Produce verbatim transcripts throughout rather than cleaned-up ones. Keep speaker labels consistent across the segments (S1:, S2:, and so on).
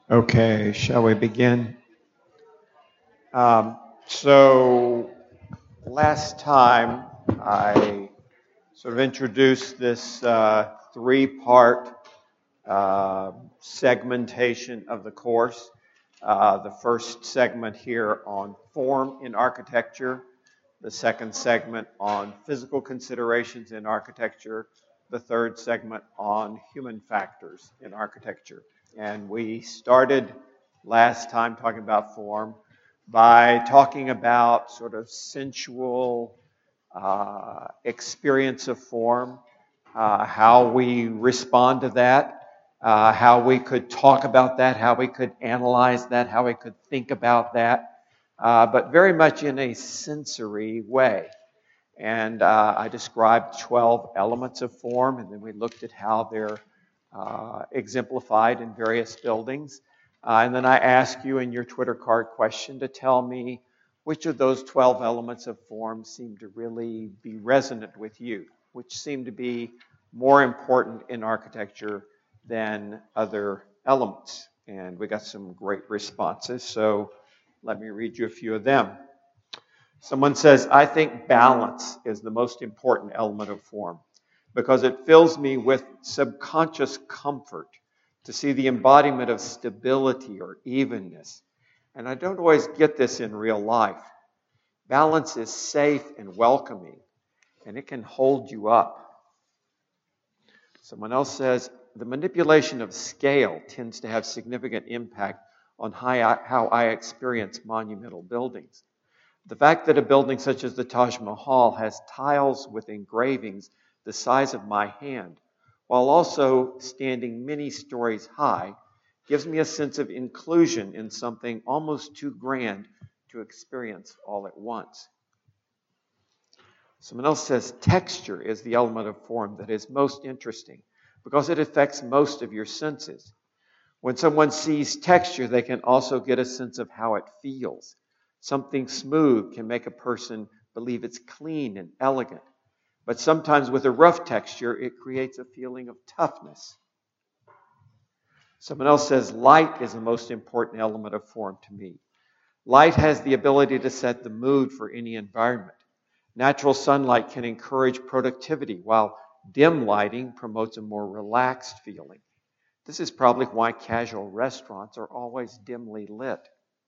S1: Okay, shall we begin? Um, so, last time I sort of introduced this uh, three part uh, segmentation of the course. Uh, the first segment here on form in architecture, the second segment on physical considerations in architecture, the third segment on human factors in architecture. And we started last time talking about form by talking about sort of sensual uh, experience of form, uh, how we respond to that, uh, how we could talk about that, how we could analyze that, how we could think about that, uh, but very much in a sensory way. And uh, I described twelve elements of form, and then we looked at how they're uh, exemplified in various buildings. Uh, and then I asked you in your Twitter card question to tell me which of those twelve elements of form seem to really be resonant with you, which seem to be more important in architecture than other elements. And we got some great responses, so let me read you a few of them. Someone says, I think balance is the most important element of form because it fills me with subconscious comfort to see the embodiment of stability or evenness. And I don't always get this in real life. Balance is safe and welcoming, and it can hold you up. Someone else says, the manipulation of scale tends to have significant impact on how I, how I experience monumental buildings. The fact that a building such as the Taj Mahal has tiles with engravings the size of my hand, while also standing many stories high, gives me a sense of inclusion in something almost too grand to experience all at once. Someone else says texture is the element of form that is most interesting because it affects most of your senses. When someone sees texture, they can also get a sense of how it feels. Something smooth can make a person believe it's clean and elegant. But sometimes with a rough texture, it creates a feeling of toughness. Someone else says light is the most important element of form to me. Light has the ability to set the mood for any environment. Natural sunlight can encourage productivity, while dim lighting promotes a more relaxed feeling. This is probably why casual restaurants are always dimly lit.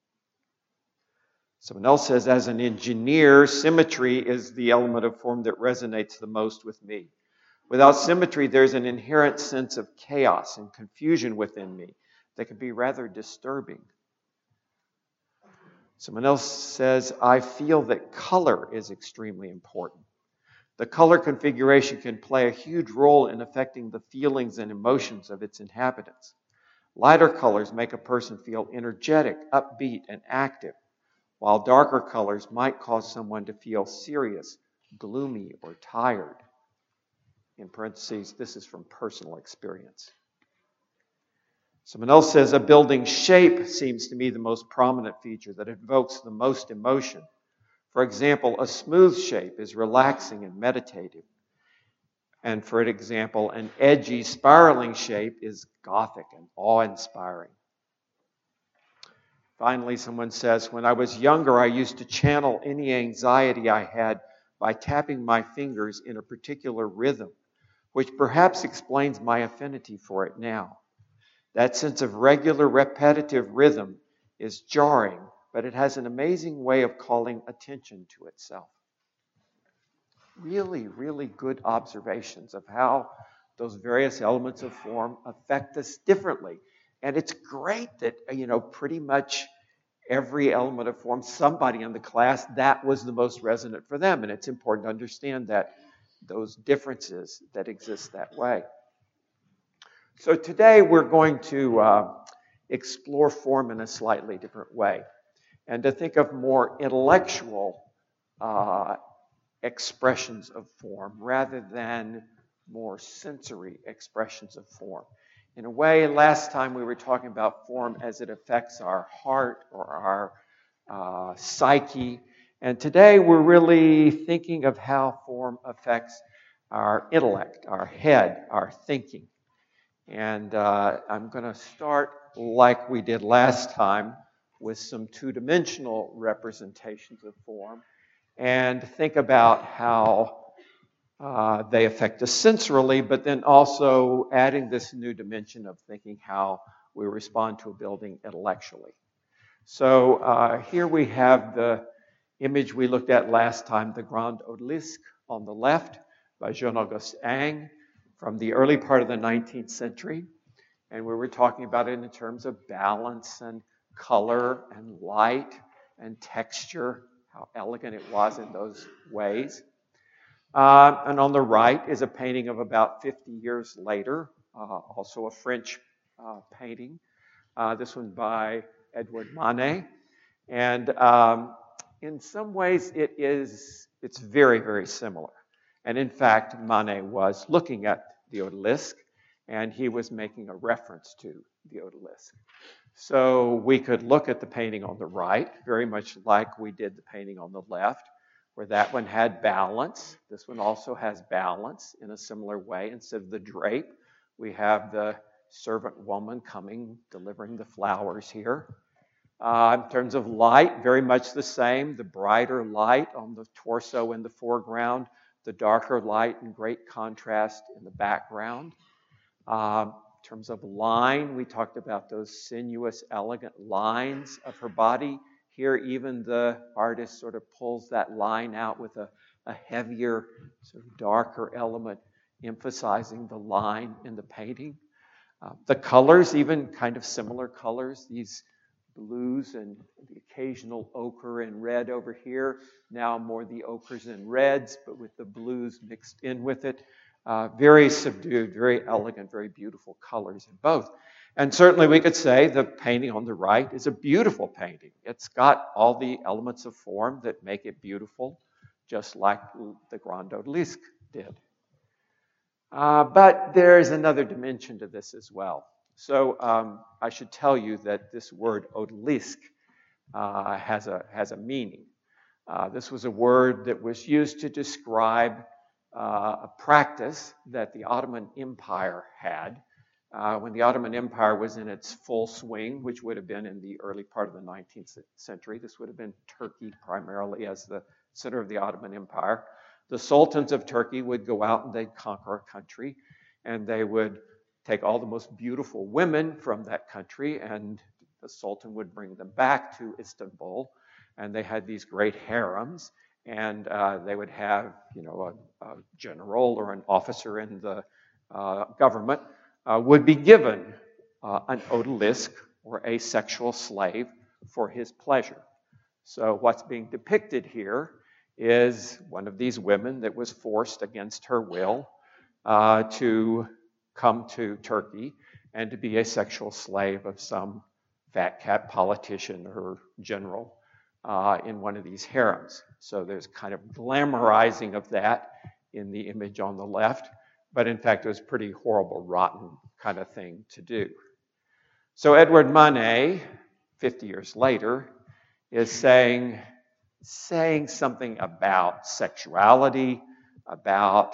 S1: Someone else says, as an engineer, symmetry is the element of form that resonates the most with me. Without symmetry, there's an inherent sense of chaos and confusion within me that can be rather disturbing. Someone else says, I feel that color is extremely important. The color configuration can play a huge role in affecting the feelings and emotions of its inhabitants. Lighter colors make a person feel energetic, upbeat, and active, while darker colors might cause someone to feel serious, gloomy, or tired. In parentheses, this is from personal experience. Someone else says, a building's shape seems to me the most prominent feature that evokes the most emotion. For example, a smooth shape is relaxing and meditative. And for example, an edgy, spiraling shape is Gothic and awe-inspiring. Finally, someone says, when I was younger, I used to channel any anxiety I had by tapping my fingers in a particular rhythm, which perhaps explains my affinity for it now. That sense of regular, repetitive rhythm is jarring, but it has an amazing way of calling attention to itself. Really, really good observations of how those various elements of form affect us differently. And it's great that, you know, pretty much every element of form, somebody in the class, that was the most resonant for them. And it's important to understand that those differences that exist that way. So today we're going to uh, explore form in a slightly different way and to think of more intellectual uh, expressions of form rather than more sensory expressions of form. In a way, last time we were talking about form as it affects our heart or our uh, psyche, and today we're really thinking of how form affects our intellect, our head, our thinking. And uh, I'm going to start like we did last time with some two-dimensional representations of form and think about how uh, they affect us sensorily, but then also adding this new dimension of thinking how we respond to a building intellectually. So uh, here we have the image we looked at last time, the Grand Odalisque on the left by Jean-Auguste Ingres from the early part of the nineteenth century. And we were talking about it in terms of balance and color and light and texture, how elegant it was in those ways. Uh, and on the right is a painting of about fifty years later, uh, also a French uh, painting. Uh, this one by Edouard Manet. And um, in some ways it is, it's very, very similar. And in fact, Manet was looking at the Odalisque and he was making a reference to the Odalisque. So we could look at the painting on the right, very much like we did the painting on the left, where that one had balance. This one also has balance in a similar way. Instead of the drape, we have the servant woman coming, delivering the flowers here. Uh, in terms of light, very much the same. The brighter light on the torso in the foreground, the darker light in great contrast in the background. Uh, in terms of line, we talked about those sinuous, elegant lines of her body. Here, even the artist sort of pulls that line out with a, a heavier, sort of darker element, emphasizing the line in the painting. Uh, the colors, even kind of similar colors, these blues and the occasional ochre and red over here. Now more the ochres and reds, but with the blues mixed in with it. Uh, very subdued, very elegant, very beautiful colors in both. And certainly we could say the painting on the right is a beautiful painting. It's got all the elements of form that make it beautiful, just like the Grand Odalisque did. Uh, but there's another dimension to this as well. So um, I should tell you that this word odalisque uh, has a has a meaning. Uh, this was a word that was used to describe uh, a practice that the Ottoman Empire had uh, when the Ottoman Empire was in its full swing, which would have been in the early part of the nineteenth century. This would have been Turkey primarily as the center of the Ottoman Empire. The sultans of Turkey would go out and they'd conquer a country, and they would take all the most beautiful women from that country, and the Sultan would bring them back to Istanbul. And they had these great harems, and uh, they would have, you know, a, a general or an officer in the uh, government uh, would be given uh, an odalisque or a sexual slave for his pleasure. So what's being depicted here is one of these women that was forced against her will uh, to come to Turkey and to be a sexual slave of some fat cat politician or general uh, in one of these harems. So there's kind of glamorizing of that in the image on the left, but in fact it was a pretty horrible, rotten kind of thing to do. So Edouard Manet, fifty years later, is saying, saying something about sexuality, about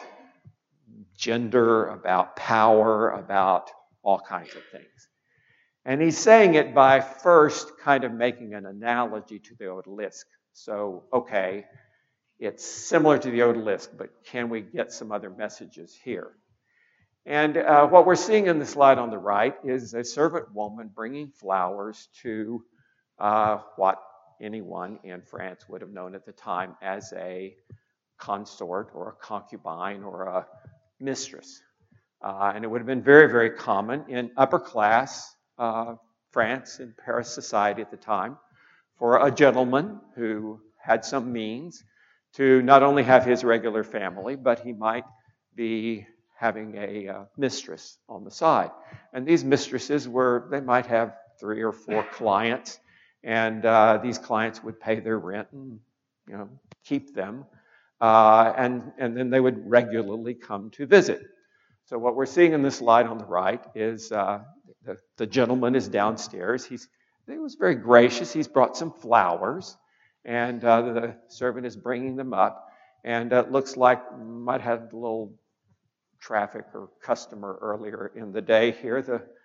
S1: gender, about power, about all kinds of things. And he's saying it by first kind of making an analogy to the odalisque. So, okay, it's similar to the odalisque, but can we get some other messages here? And uh, what we're seeing in the slide on the right is a servant woman bringing flowers to uh, what anyone in France would have known at the time as a consort or a concubine or a mistress. Uh, and it would have been very, very common in upper class uh, France and Paris society at the time for a gentleman who had some means to not only have his regular family, but he might be having a uh, mistress on the side. And these mistresses were, they might have three or four clients, and uh, these clients would pay their rent and, you know, keep them. Uh, and, and then they would regularly come to visit. So what we're seeing in this slide on the right is uh, the, the gentleman is downstairs. He's, he was very gracious. He's brought some flowers, and uh, the servant is bringing them up. And it looks like might have a little traffic or customer earlier in the day here. The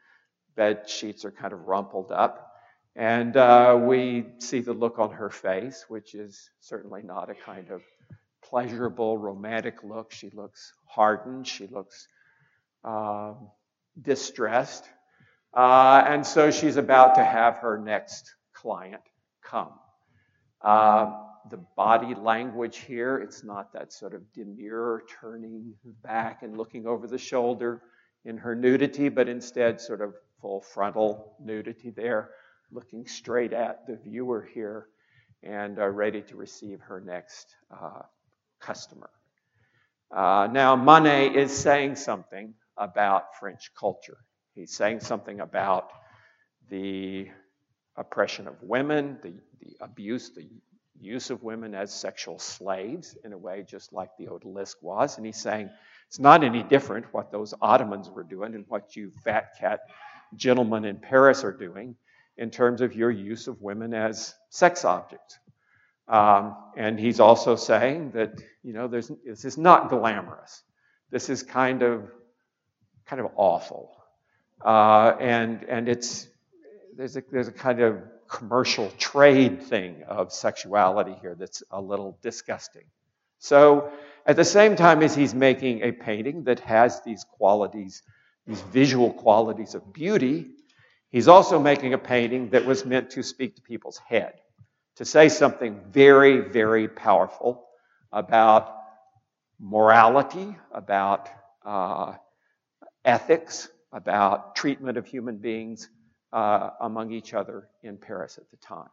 S1: bed sheets are kind of rumpled up. And uh, we see the look on her face, which is certainly not a kind of pleasurable, romantic look. She looks hardened. She looks um, distressed. Uh, and so she's about to have her next client come. Uh, the body language here, it's not that sort of demure turning back and looking over the shoulder in her nudity, but instead sort of full frontal nudity there, looking straight at the viewer here and uh, ready to receive her next uh, customer. Uh, now, Manet is saying something about French culture. He's saying something about the oppression of women, the, the abuse, the use of women as sexual slaves, in a way just like the odalisque was. And he's saying it's not any different what those Ottomans were doing and what you fat cat gentlemen in Paris are doing in terms of your use of women as sex objects. Um, and he's also saying that, you know, there's, this is not glamorous. This is kind of, kind of awful. Uh, and and it's there's a, there's a kind of commercial trade thing of sexuality here that's a little disgusting. So at the same time as he's making a painting that has these qualities, these visual qualities of beauty, he's also making a painting that was meant to speak to people's head, to say something very, very powerful about morality, about uh, ethics, about treatment of human beings uh, among each other in Paris at the time.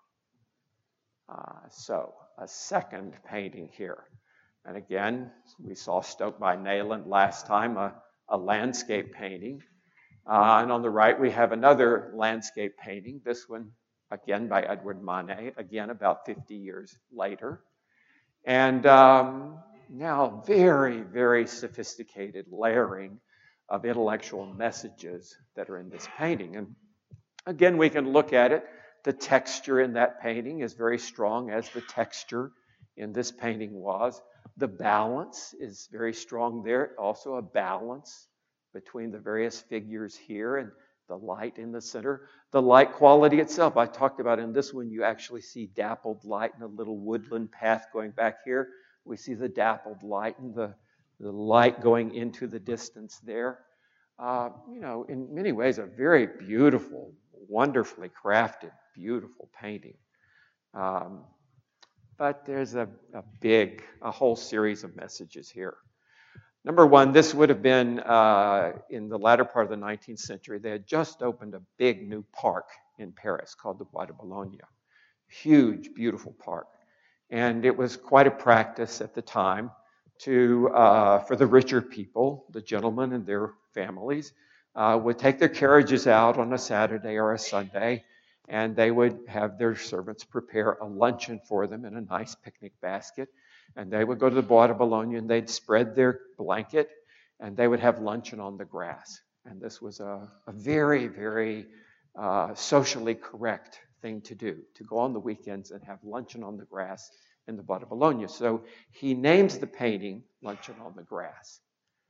S1: Uh, so, a second painting here. And again, we saw Stoke by Nayland last time, a, a landscape painting. Uh, and on the right, we have another landscape painting, this one, again, by Edouard Manet, again, about fifty years later. And um, now, very, very sophisticated layering of intellectual messages that are in this painting. And again, we can look at it. The texture in that painting is very strong, as the texture in this painting was. The balance is very strong there. Also a balance between the various figures here and the light in the center. The light quality itself, I talked about in this one, you actually see dappled light in a little woodland path going back here. We see the dappled light and the, the light going into the distance there. Uh, you know, in many ways, a very beautiful, wonderfully crafted, beautiful painting. Um, but there's a, a big, a whole series of messages here. Number one, this would have been uh, in the latter part of the nineteenth century. They had just opened a big new park in Paris called the Bois de Boulogne. Huge, beautiful park. And it was quite a practice at the time to, uh, for the richer people, the gentlemen and their families, uh, would take their carriages out on a Saturday or a Sunday, and they would have their servants prepare a luncheon for them in a nice picnic basket. And they would go to the Bois de Boulogne and they'd spread their blanket and they would have luncheon on the grass. And this was a, a very, very uh, socially correct thing to do, to go on the weekends and have luncheon on the grass in the Bois de Boulogne. So he names the painting Luncheon on the Grass.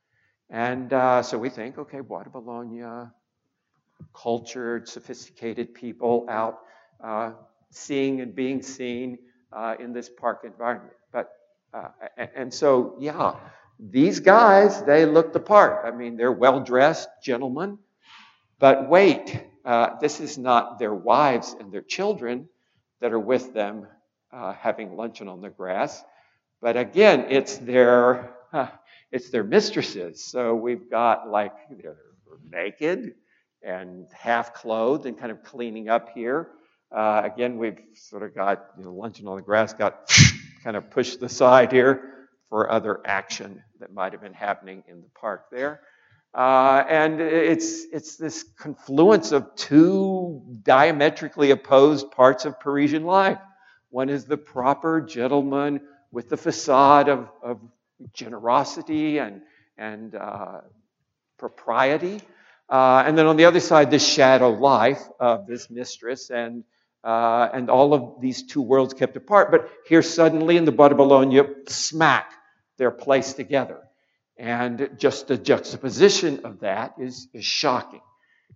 S1: And uh, so we think, okay, Bois de Boulogne, cultured, sophisticated people out uh, seeing and being seen uh, in this park environment. But uh, and so, yeah, these guys, they look the part. I mean, they're well-dressed gentlemen. But wait, uh, this is not their wives and their children that are with them uh, having luncheon on the grass. But again, it's their uh, it's their mistresses. So we've got like they're naked and half clothed and kind of cleaning up here. Uh, again, we've sort of got, you know, luncheon on the grass got kind of pushed aside here for other action that might have been happening in the park there. Uh, and it's it's this confluence of two diametrically opposed parts of Parisian life. One is the proper gentleman with the facade of, of generosity and, and uh, propriety. Uh, and then on the other side, the shadow life of this mistress, and uh, and all of these two worlds kept apart. But here suddenly in the Bois de Boulogne, smack, they're placed together. And just the juxtaposition of that is, is shocking.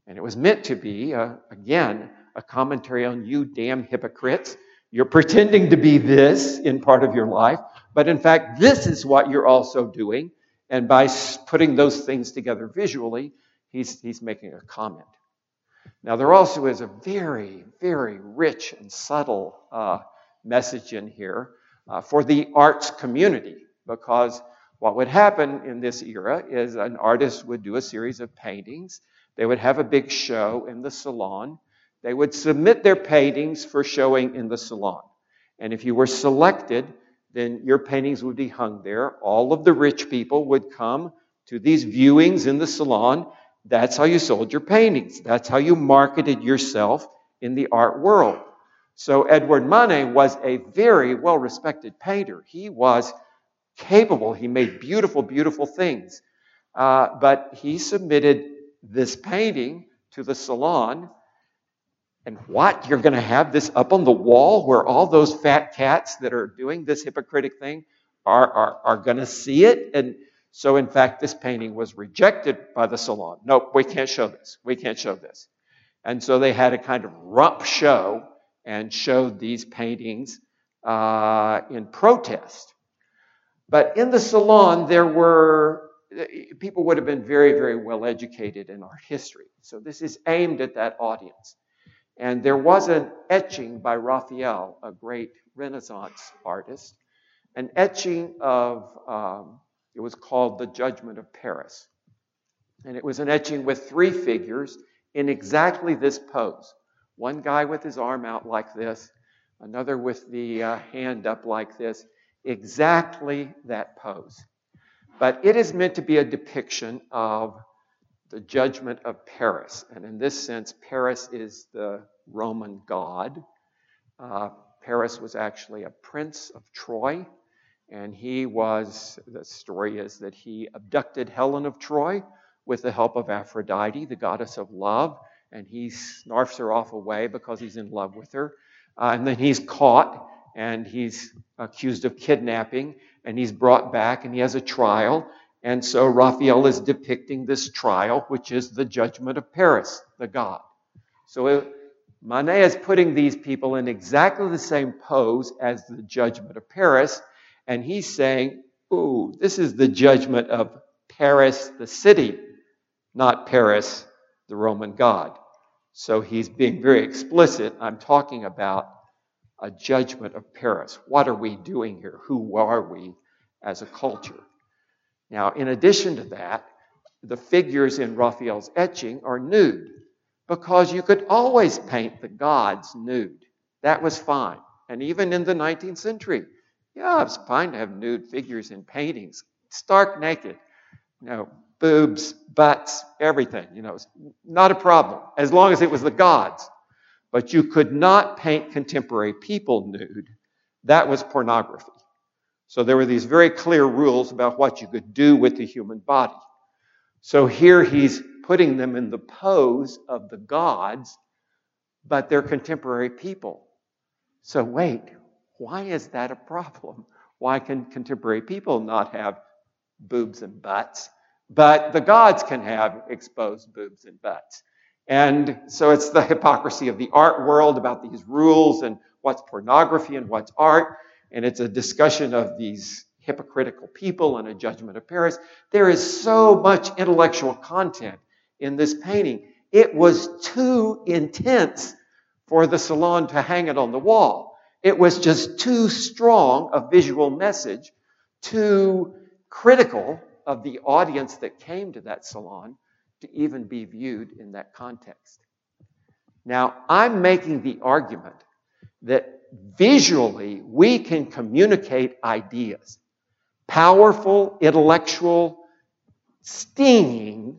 S1: And it was meant to be, uh, again, a commentary on you damn hypocrites. You're pretending to be this in part of your life, but in fact, this is what you're also doing. And by putting those things together visually, he's, he's making a comment. Now, there also is a very, very rich and subtle uh, message in here uh, for the arts community, because what would happen in this era is an artist would do a series of paintings. They would have a big show in the salon. They would submit their paintings for showing in the salon. And if you were selected, then your paintings would be hung there. All of the rich people would come to these viewings in the salon. That's how you sold your paintings. That's how you marketed yourself in the art world. So Edouard Manet was a very well-respected painter. He was capable. He made beautiful, beautiful things. Uh, but he submitted this painting to the salon. And what? You're going to have this up on the wall where all those fat cats that are doing this hypocritic thing are, are, are going to see it? And so, in fact, this painting was rejected by the salon. No, we can't show this. We can't show this. And so they had a kind of rump show and showed these paintings uh, in protest. But in the salon, there were, people would have been very, very well educated in art history. So this is aimed at that audience. And there was an etching by Raphael, a great Renaissance artist, an etching of, um, it was called The Judgment of Paris. And it was an etching with three figures in exactly this pose. One guy with his arm out like this, another with the uh, hand up like this, exactly that pose. But it is meant to be a depiction of the judgment of Paris. And in this sense, Paris is the Roman god. Uh, Paris was actually a prince of Troy. And he was, the story is that he abducted Helen of Troy with the help of Aphrodite, the goddess of love. And he snarfs her off away because he's in love with her. Uh, and then he's caught and he's accused of kidnapping. And he's brought back and he has a trial. And so Raphael is depicting this trial, which is the judgment of Paris, the god. So it, Manet is putting these people in exactly the same pose as the judgment of Paris. And he's saying, ooh, this is the judgment of Paris, the city, not Paris, the Roman god. So he's being very explicit. I'm talking about a judgment of Paris. What are we doing here? Who are we as a culture? Now, in addition to that, the figures in Raphael's etching are nude because you could always paint the gods nude. That was fine. And even in the nineteenth century, yeah, it's fine to have nude figures in paintings, stark naked, you know, boobs, butts, everything, you know, not a problem, as long as it was the gods. But you could not paint contemporary people nude. That was pornography. So there were these very clear rules about what you could do with the human body. So here he's putting them in the pose of the gods, but they're contemporary people. So wait, why is that a problem? Why can contemporary people not have boobs and butts, but the gods can have exposed boobs and butts? And so it's the hypocrisy of the art world about these rules and what's pornography and what's art. And it's a discussion of these hypocritical people and a judgment of Paris. There is so much intellectual content in this painting. It was too intense for the salon to hang it on the wall. It was just too strong a visual message, too critical of the audience that came to that salon to even be viewed in that context. Now, I'm making the argument that visually we can communicate ideas, powerful, intellectual, stinging,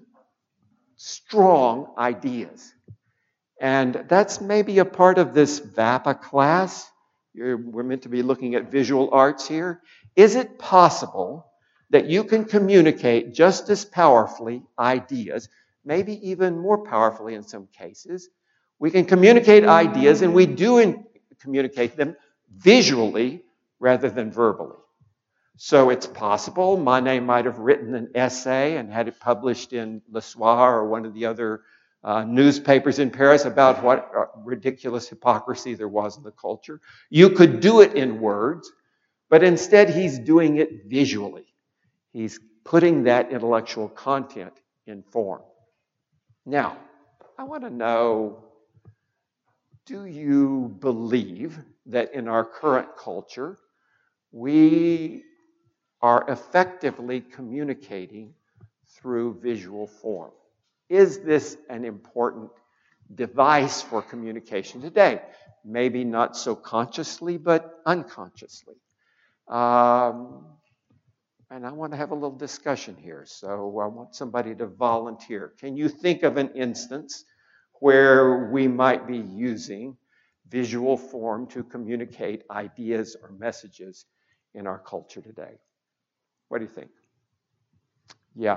S1: strong ideas. And that's maybe a part of this V A P A class. You're, we're meant to be looking at visual arts here. Is it possible that you can communicate just as powerfully ideas, maybe even more powerfully in some cases? We can communicate ideas, and we do in, communicate them visually rather than verbally. So it's possible Manet might have written an essay and had it published in Le Soir or one of the other uh, newspapers in Paris about what uh, ridiculous hypocrisy there was in the culture. You could do it in words, but instead he's doing it visually. He's putting that intellectual content in form. Now, I want to know, do you believe that in our current culture, we are effectively communicating through visual form? Is this an important device for communication today? Maybe not so consciously, but unconsciously. Um, and I want to have a little discussion here, so I want somebody to volunteer. Can you think of an instance where we might be using visual form to communicate ideas or messages in our culture today? What do you think? Yeah.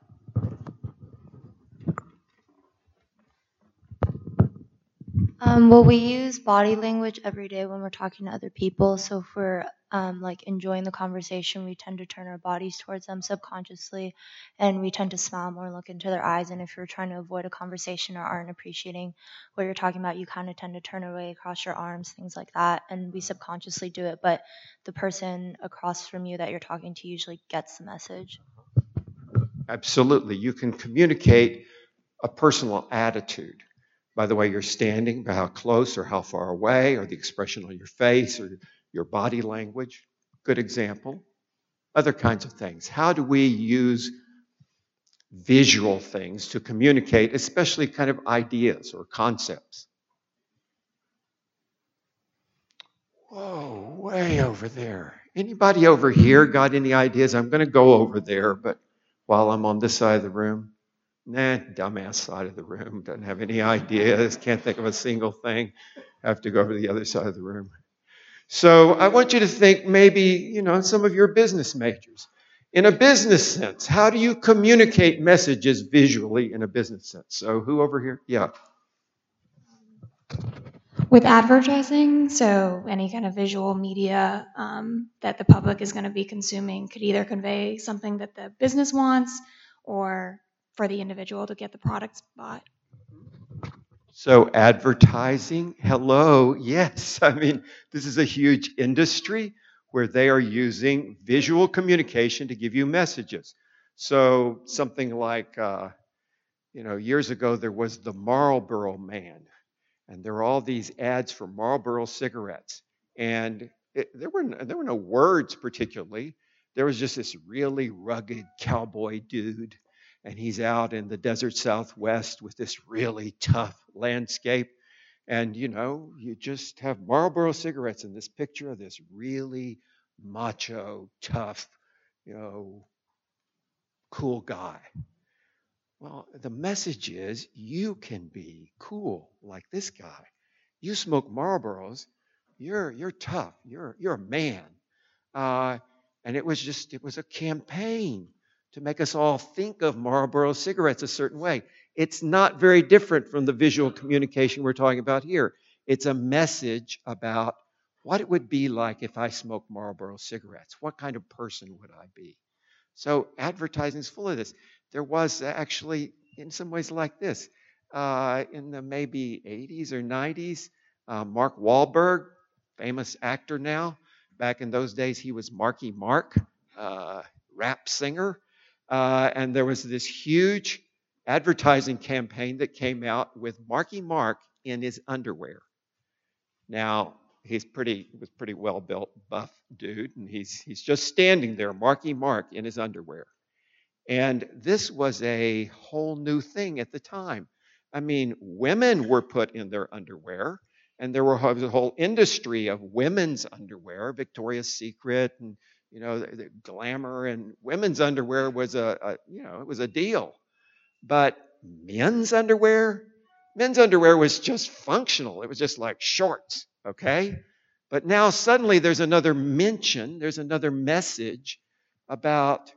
S2: Um, well, we use body language every day when we're talking to other people. So if we're um, like enjoying the conversation, we tend to turn our bodies towards them subconsciously, and we tend to smile more, look into their eyes. And if you're trying to avoid a conversation or aren't appreciating what you're talking about, you kind of tend to turn away, across your arms, things like that. And we subconsciously do it, but the person across from you that you're talking to usually gets the message.
S1: Absolutely. You can communicate a personal attitude by the way you're standing, by how close or how far away, or the expression on your face, or your body language. Good example. Other kinds of things. How do we use visual things to communicate, especially kind of ideas or concepts? Whoa, way over there. Anybody over here got any ideas? I'm going to go over there, but while I'm on this side of the room, nah, dumbass side of the room, doesn't have any ideas, can't think of a single thing, have to go over to the other side of the room. So I want you to think maybe, you know, some of your business majors. In a business sense, how do you communicate messages visually in a business sense? So who over here? Yeah.
S3: With advertising, so any kind of visual media um, that the public is going to be consuming could either convey something that the business wants or for the individual to get the products bought.
S1: So advertising, hello, yes. I mean, this is a huge industry where they are using visual communication to give you messages. So something like, uh, you know, years ago there was the Marlboro Man. And there were all these ads for Marlboro cigarettes. And it, there, were no, there were no words particularly. There was just this really rugged cowboy dude. And he's out in the desert Southwest with this really tough landscape. And, you know, you just have Marlboro cigarettes in this picture of this really macho, tough, you know, cool guy. Well, the message is you can be cool like this guy. You smoke Marlboros, you're you're tough. You're you're a man. Uh, and it was just it was a campaign to make us all think of Marlboro cigarettes a certain way. It's not very different from the visual communication we're talking about here. It's a message about what it would be like if I smoked Marlboro cigarettes. What kind of person would I be? So advertising is full of this. There was actually, in some ways like this, uh, in the maybe eighties or nineties, uh, Mark Wahlberg, famous actor now. Back in those days, he was Marky Mark, uh, rap singer. Uh, and there was this huge advertising campaign that came out with Marky Mark in his underwear. Now, he's pretty was pretty well built, buff dude, and he's he's just standing there, Marky Mark in his underwear. And this was a whole new thing at the time. I mean, women were put in their underwear, and there was a whole industry of women's underwear, Victoria's Secret, and you know, the, the glamour, and women's underwear was a, a you know it was a deal. But men's underwear, men's underwear was just functional. It was just like shorts, okay? But now suddenly there's another mention, there's another message about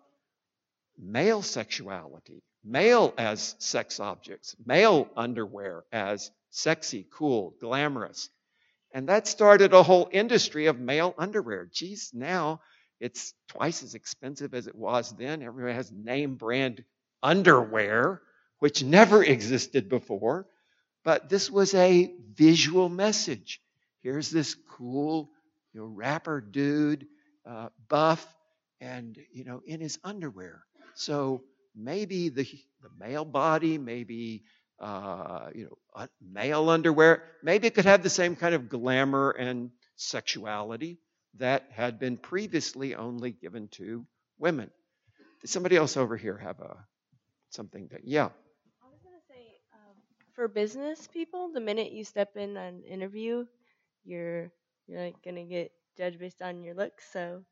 S1: male sexuality, male as sex objects, male underwear as sexy, cool, glamorous. And that started a whole industry of male underwear. Geez, now it's twice as expensive as it was then. Everybody has name brand underwear, which never existed before, but this was a visual message. Here's this cool, you know, rapper dude, uh, buff, and, you know, in his underwear. So maybe the, the male body, maybe, uh, you know, uh, male underwear, maybe it could have the same kind of glamour and sexuality that had been previously only given to women. Does somebody else over here have a something that, yeah.
S4: I was gonna say, um, for business people, the minute you step in an interview, you're you're like gonna get judged based on your looks. So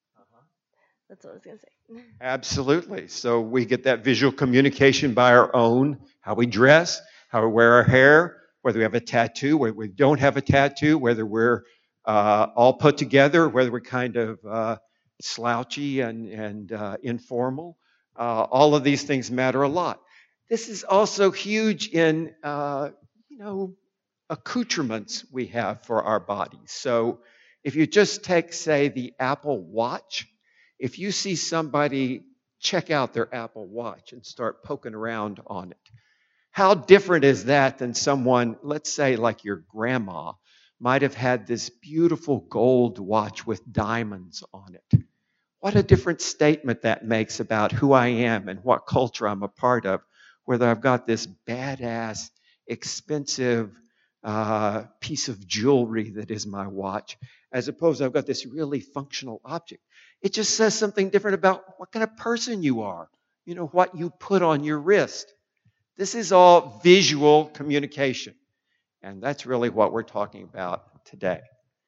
S4: that's what I was gonna say.
S1: Absolutely. So we get that visual communication by our own, how we dress, how we wear our hair, whether we have a tattoo, whether we don't have a tattoo, whether we're uh, all put together, whether we're kind of uh, slouchy and, and uh, informal. Uh, all of these things matter a lot. This is also huge in, uh, you know, accoutrements we have for our bodies. So if you just take, say, the Apple Watch, if you see somebody check out their Apple Watch and start poking around on it, how different is that than someone, let's say like your grandma, might have had this beautiful gold watch with diamonds on it? What a different statement that makes about who I am and what culture I'm a part of, whether I've got this badass, expensive uh, piece of jewelry that is my watch, as opposed to I've got this really functional object. It just says something different about what kind of person you are, you know, what you put on your wrist. This is all visual communication, and that's really what we're talking about today.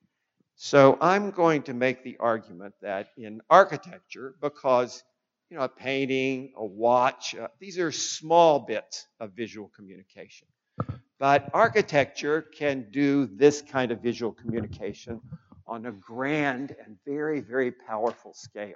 S1: So I'm going to make the argument that in architecture, because, you know, a painting, a watch, uh, these are small bits of visual communication. But architecture can do this kind of visual communication on a grand and very, very powerful scale.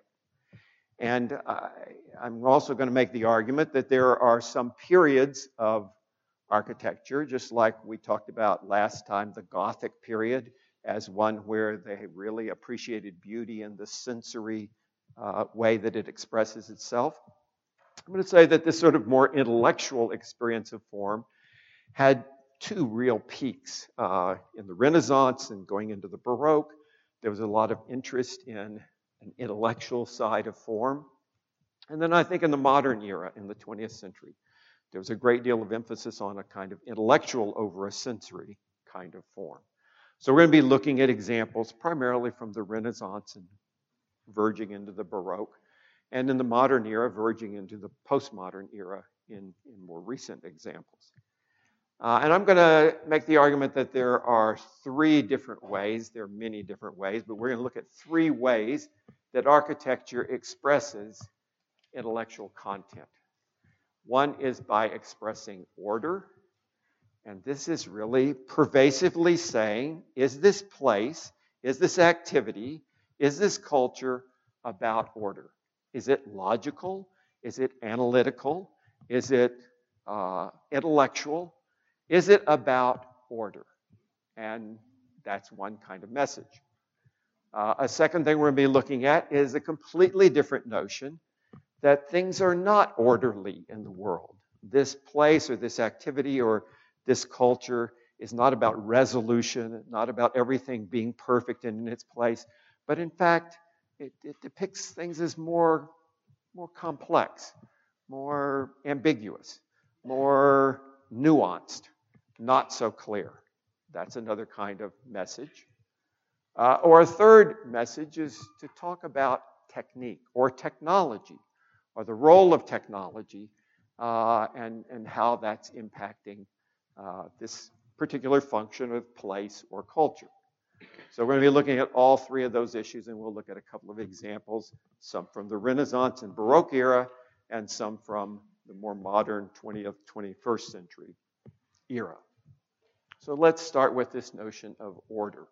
S1: And I, I'm also going to make the argument that there are some periods of architecture, just like we talked about last time, the Gothic period, as one where they really appreciated beauty in the sensory uh, way that it expresses itself. I'm going to say that this sort of more intellectual experience of form had two real peaks. Uh, in the Renaissance and going into the Baroque, there was a lot of interest in an intellectual side of form. And then I think in the modern era, in the twentieth century, there was a great deal of emphasis on a kind of intellectual over a sensory kind of form. So we're going to be looking at examples primarily from the Renaissance and verging into the Baroque, and in the modern era, verging into the postmodern era in, in more recent examples. Uh, and I'm going to make the argument that there are three different ways, there are many different ways, but we're going to look at three ways that architecture expresses intellectual content. One is by expressing order, and this is really pervasively saying, is this place, is this activity, is this culture about order? Is it logical? Is it analytical? Is it uh, intellectual? Is it about order? And that's one kind of message. Uh, a second thing we're going to be looking at is a completely different notion that things are not orderly in the world. This place or this activity or this culture is not about resolution, not about everything being perfect and in its place, but in fact, it, it depicts things as more, more complex, more ambiguous, more nuanced, not so clear. That's another kind of message. Uh, or a third message is to talk about technique or technology, or the role of technology uh, and, and how that's impacting uh, this particular function of place or culture. So we're going to be looking at all three of those issues, and we'll look at a couple of examples, some from the Renaissance and Baroque era, and some from the more modern twentieth, twenty-first century era. So let's start with this notion of order.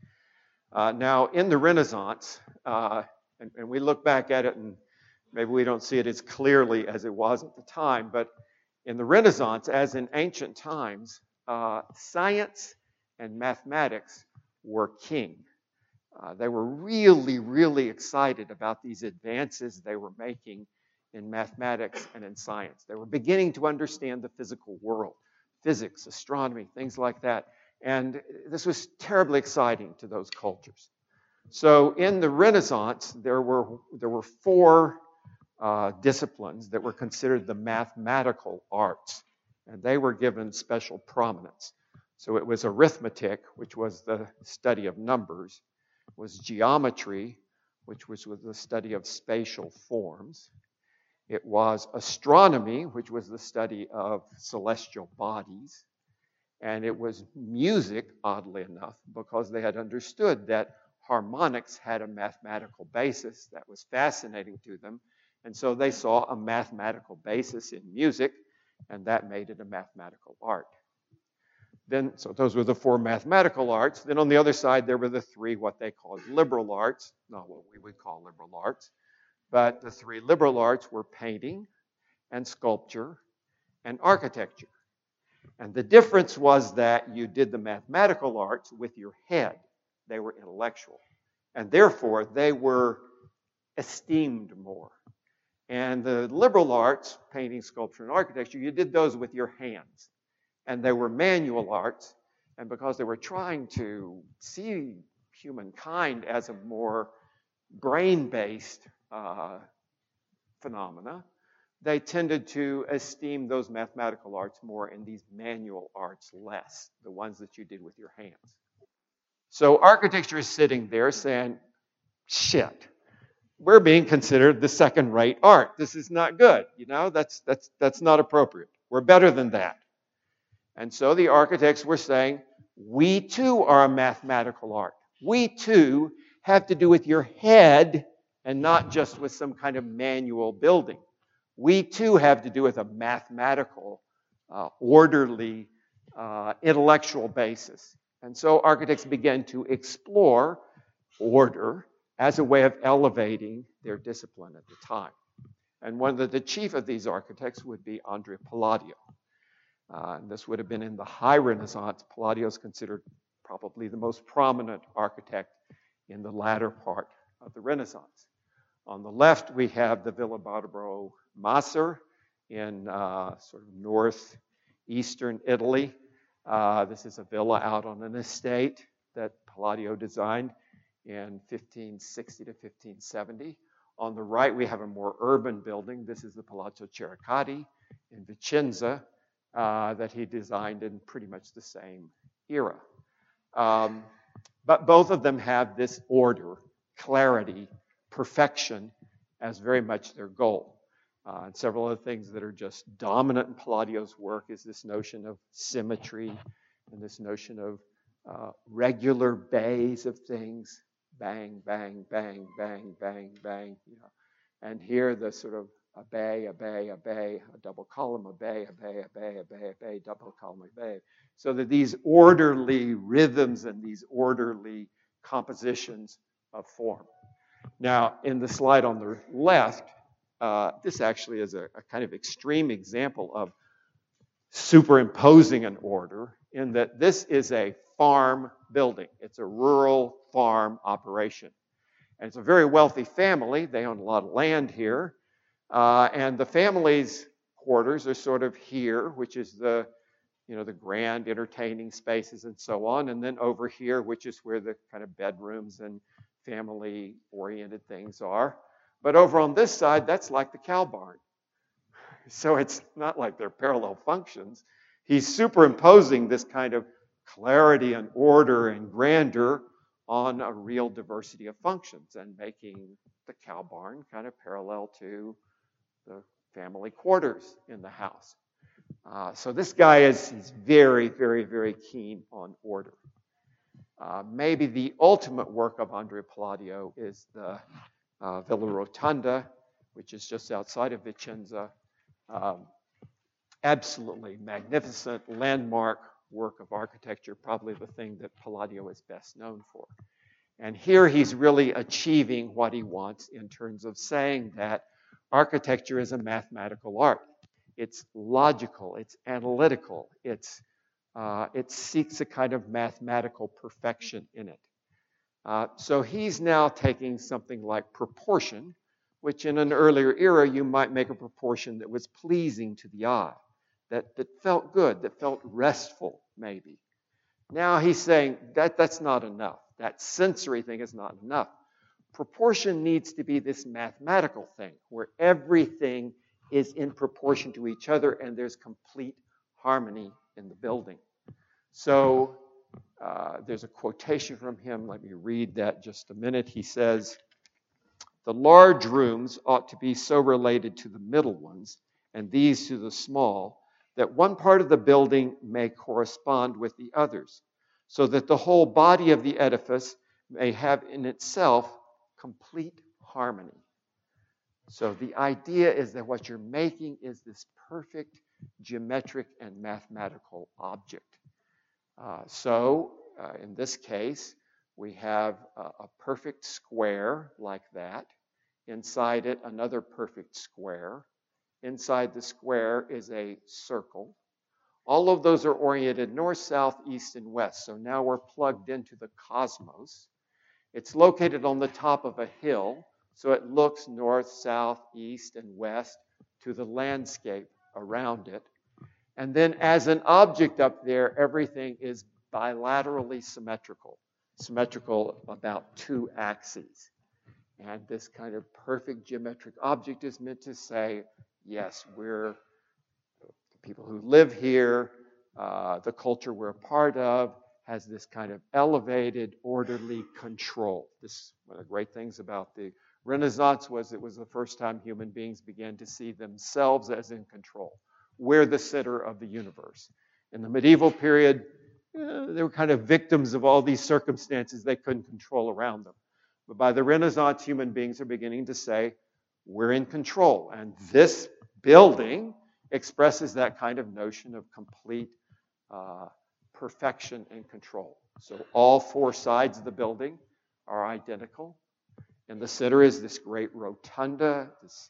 S1: Uh, now, in the Renaissance, uh, and, and we look back at it and maybe we don't see it as clearly as it was at the time, but in the Renaissance, as in ancient times, uh, science and mathematics were king. Uh, they were really, really excited about these advances they were making in mathematics and in science. They were beginning to understand the physical world, physics, astronomy, things like that. And this was terribly exciting to those cultures. So in the Renaissance, there were, there were four uh, disciplines that were considered the mathematical arts, and they were given special prominence. So it was arithmetic, which was the study of numbers, was geometry, which was the study of spatial forms. It was astronomy, which was the study of celestial bodies. And it was music, oddly enough, because they had understood that harmonics had a mathematical basis that was fascinating to them. And so they saw a mathematical basis in music, and that made it a mathematical art. Then, so those were the four mathematical arts. Then on the other side, there were the three what they called liberal arts, not what we would call liberal arts, but the three liberal arts were painting and sculpture and architecture. And the difference was that you did the mathematical arts with your head. They were intellectual. And therefore, they were esteemed more. And the liberal arts, painting, sculpture, and architecture, you did those with your hands. And they were manual arts. And because they were trying to see humankind as a more brain-based uh, phenomena, they tended to esteem those mathematical arts more and these manual arts less, the ones that you did with your hands. So architecture is sitting there saying, shit, we're being considered the second-rate art. This is not good. You know, that's, that's, that's not appropriate. We're better than that. And so the architects were saying, we too are a mathematical art. We too have to do with your head and not just with some kind of manual building. We too have to do with a mathematical, uh, orderly, uh, intellectual basis. And so architects began to explore order as a way of elevating their discipline at the time. And one of the, the chief of these architects would be Andrea Palladio. Uh, and this would have been in the High Renaissance. Palladio is considered probably the most prominent architect in the latter part of the Renaissance. On the left, we have the Villa Barbaro Macer in uh, sort of northeastern Italy. Uh, this is a villa out on an estate that Palladio designed in fifteen sixty to fifteen seventy. On the right, we have a more urban building. This is the Palazzo Ceracati in Vicenza uh, that he designed in pretty much the same era. Um, but both of them have this order, clarity, perfection as very much their goal. Uh, and several of the things that are just dominant in Palladio's work is this notion of symmetry and this notion of uh, regular bays of things, bang, bang, bang, bang, bang, bang, you know. And here the sort of a bay, a bay, a bay, a double column, a bay, a bay, a bay, a bay, a bay, double column, a bay. So that these orderly rhythms and these orderly compositions of form. Now, in the slide on the left, uh, this actually is a, a kind of extreme example of superimposing an order in that this is a farm building. It's a rural farm operation. And it's a very wealthy family. They own a lot of land here. Uh, and the family's quarters are sort of here, which is the, you know, the grand entertaining spaces and so on. And then over here, which is where the kind of bedrooms and family-oriented things are. But over on this side, that's like the cow barn. So it's not like they're parallel functions. He's superimposing this kind of clarity and order and grandeur on a real diversity of functions and making the cow barn kind of parallel to the family quarters in the house. Uh, so this guy is he's very, very, very keen on order. Uh, maybe the ultimate work of Andrea Palladio is the uh, Villa Rotonda, which is just outside of Vicenza. Um, absolutely magnificent landmark work of architecture, probably the thing that Palladio is best known for. And here he's really achieving what he wants in terms of saying that architecture is a mathematical art. It's logical, it's analytical, it's Uh, it seeks a kind of mathematical perfection in it. Uh, so he's now taking something like proportion, which in an earlier era you might make a proportion that was pleasing to the eye, that, that felt good, that felt restful, maybe. Now he's saying that that's not enough. That sensory thing is not enough. Proportion needs to be this mathematical thing where everything is in proportion to each other and there's complete harmony in the building. So uh, there's a quotation from him. Let me read that just a minute. He says, "The large rooms ought to be so related to the middle ones and these to the small that one part of the building may correspond with the others, so that the whole body of the edifice may have in itself complete harmony." So the idea is that what you're making is this perfect geometric and mathematical object. Uh, so uh, in this case, we have a, a perfect square like that. Inside it, another perfect square. Inside the square is a circle. All of those are oriented north, south, east, and west. So now we're plugged into the cosmos. It's located on the top of a hill, so it looks north, south, east, and west to the landscape around it. And then as an object up there, everything is bilaterally symmetrical, symmetrical about two axes. And this kind of perfect geometric object is meant to say, yes, we're the people who live here, uh, the culture we're a part of, has this kind of elevated, orderly control. This one of the great things about the Renaissance was it was the first time human beings began to see themselves as in control. We're the center of the universe. In the medieval period, eh, they were kind of victims of all these circumstances they couldn't control around them. But by the Renaissance, human beings are beginning to say, we're in control. And this building expresses that kind of notion of complete uh, perfection and control. So all four sides of the building are identical. In the center is this great rotunda, this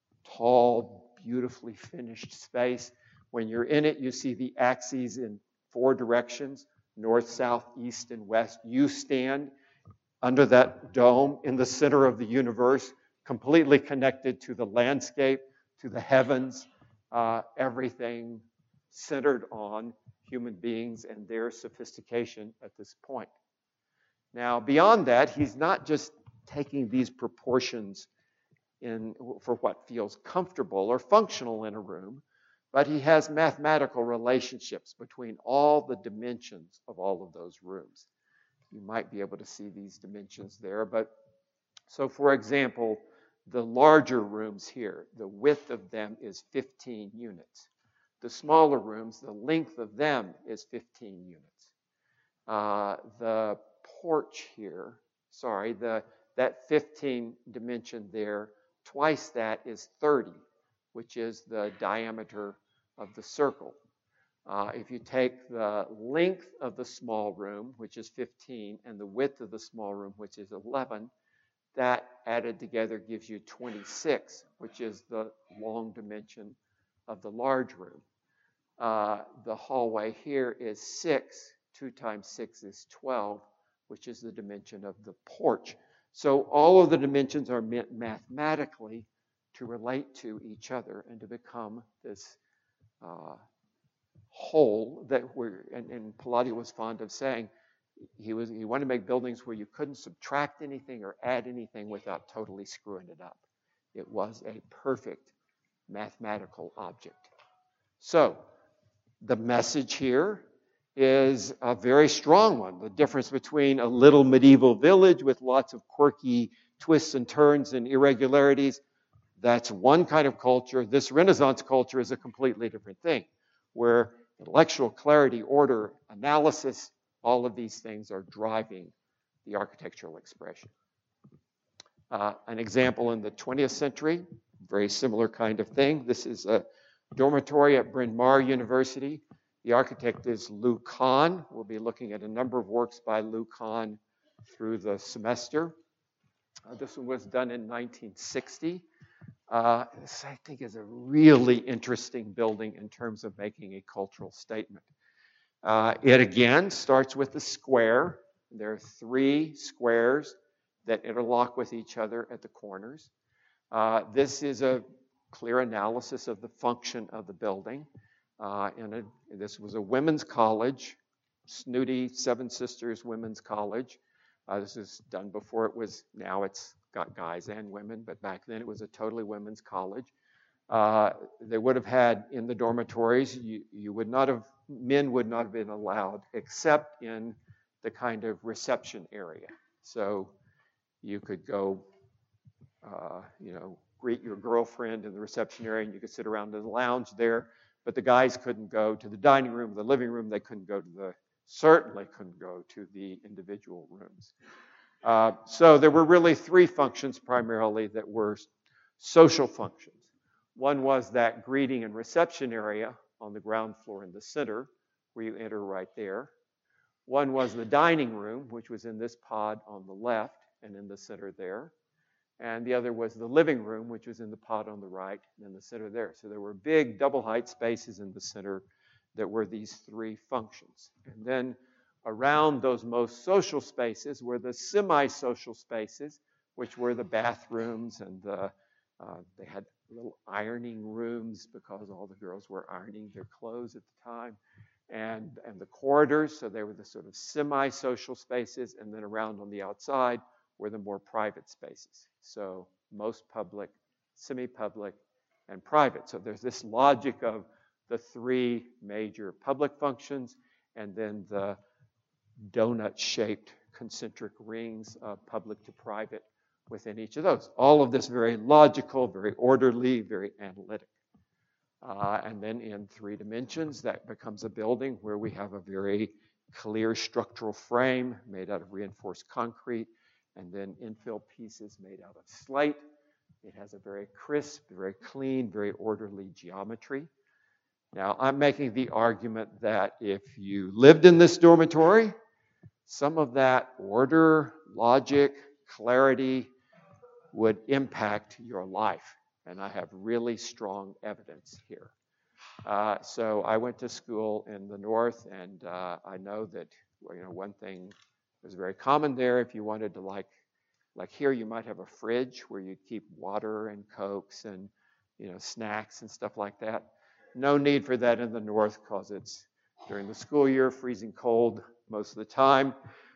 S1: tall, beautifully finished space. When you're in it, you see the axes in four directions, north, south, east, and west. You stand under that dome in the center of the universe, completely connected to the landscape, to the heavens, uh, everything centered on human beings and their sophistication at this point. Now, beyond that, he's not just taking these proportions in for what feels comfortable or functional in a room, but he has mathematical relationships between all the dimensions of all of those rooms. You might be able to see these dimensions there, but so for example, the larger rooms here, the width of them is fifteen units. The smaller rooms, the length of them is fifteen units. Uh, the porch here, sorry, the that fifteen dimension there, twice that is thirty, which is the diameter of the circle. Uh, if you take the length of the small room, which is fifteen, and the width of the small room, which is eleven, that added together gives you twenty-six, which is the long dimension of the large room. Uh, the hallway here is six. two times six is twelve, which is the dimension of the porch. So all of the dimensions are meant mathematically to relate to each other and to become this uh, whole that we're, and, and Palladio was fond of saying, he was he wanted to make buildings where you couldn't subtract anything or add anything without totally screwing it up. It was a perfect mathematical object. So the message here is a very strong one. The difference between a little medieval village with lots of quirky twists and turns and irregularities, that's one kind of culture. This Renaissance culture is a completely different thing, where intellectual clarity, order, analysis, all of these things are driving the architectural expression. Uh, an example in the twentieth century, very similar kind of thing. This is a dormitory at Bryn Mawr University. The architect is Lou Kahn. We'll be looking at a number of works by Lou Kahn through the semester. Uh, this one was done in nineteen sixty. Uh, this, I think, is a really interesting building in terms of making a cultural statement. Uh, it, again, starts with a square. There are three squares that interlock with each other at the corners. Uh, this is a clear analysis of the function of the building. Uh, and it, this was a women's college, snooty Seven Sisters Women's College. Uh, this is done before it was, now it's got guys and women, but back then it was a totally women's college. Uh, they would have had in the dormitories, you, you would not have, men would not have been allowed except in the kind of reception area. So you could go, uh, you know, greet your girlfriend in the reception area and you could sit around in the lounge there, but the guys couldn't go to the dining room, the living room, they couldn't go to the, certainly couldn't go to the individual rooms. Uh, so there were really three functions primarily that were social functions. One was that greeting and reception area on the ground floor in the center, where you enter right there. One was the dining room, which was in this pod on the left and in the center there. And the other was the living room, which was in the pod on the right and in the center there. So there were big double height spaces in the center that were these three functions. And then around those most social spaces were the semi-social spaces, which were the bathrooms and the, uh, they had little ironing rooms because all the girls were ironing their clothes at the time. And, and the corridors, so they were the sort of semi-social spaces, and then around on the outside were the more private spaces. So most public, semi-public, and private. So there's this logic of the three major public functions and then the donut-shaped concentric rings of public to private within each of those. All of this very logical, very orderly, very analytic. Uh, and then in three dimensions, that becomes a building where we have a very clear structural frame made out of reinforced concrete and then infill pieces made out of slate. It has a very crisp, very clean, very orderly geometry. Now, I'm making the argument that if you lived in this dormitory, some of that order, logic, clarity would impact your life. And I have really strong evidence here. Uh, so I went to school in the north, and uh, I know that, well, you know, one thing was very common there. If you wanted to, like, like here, you might have a fridge where you keep water and Cokes and, you know, snacks and stuff like that. No need for that in the north because it's during the school year, freezing cold most of the time.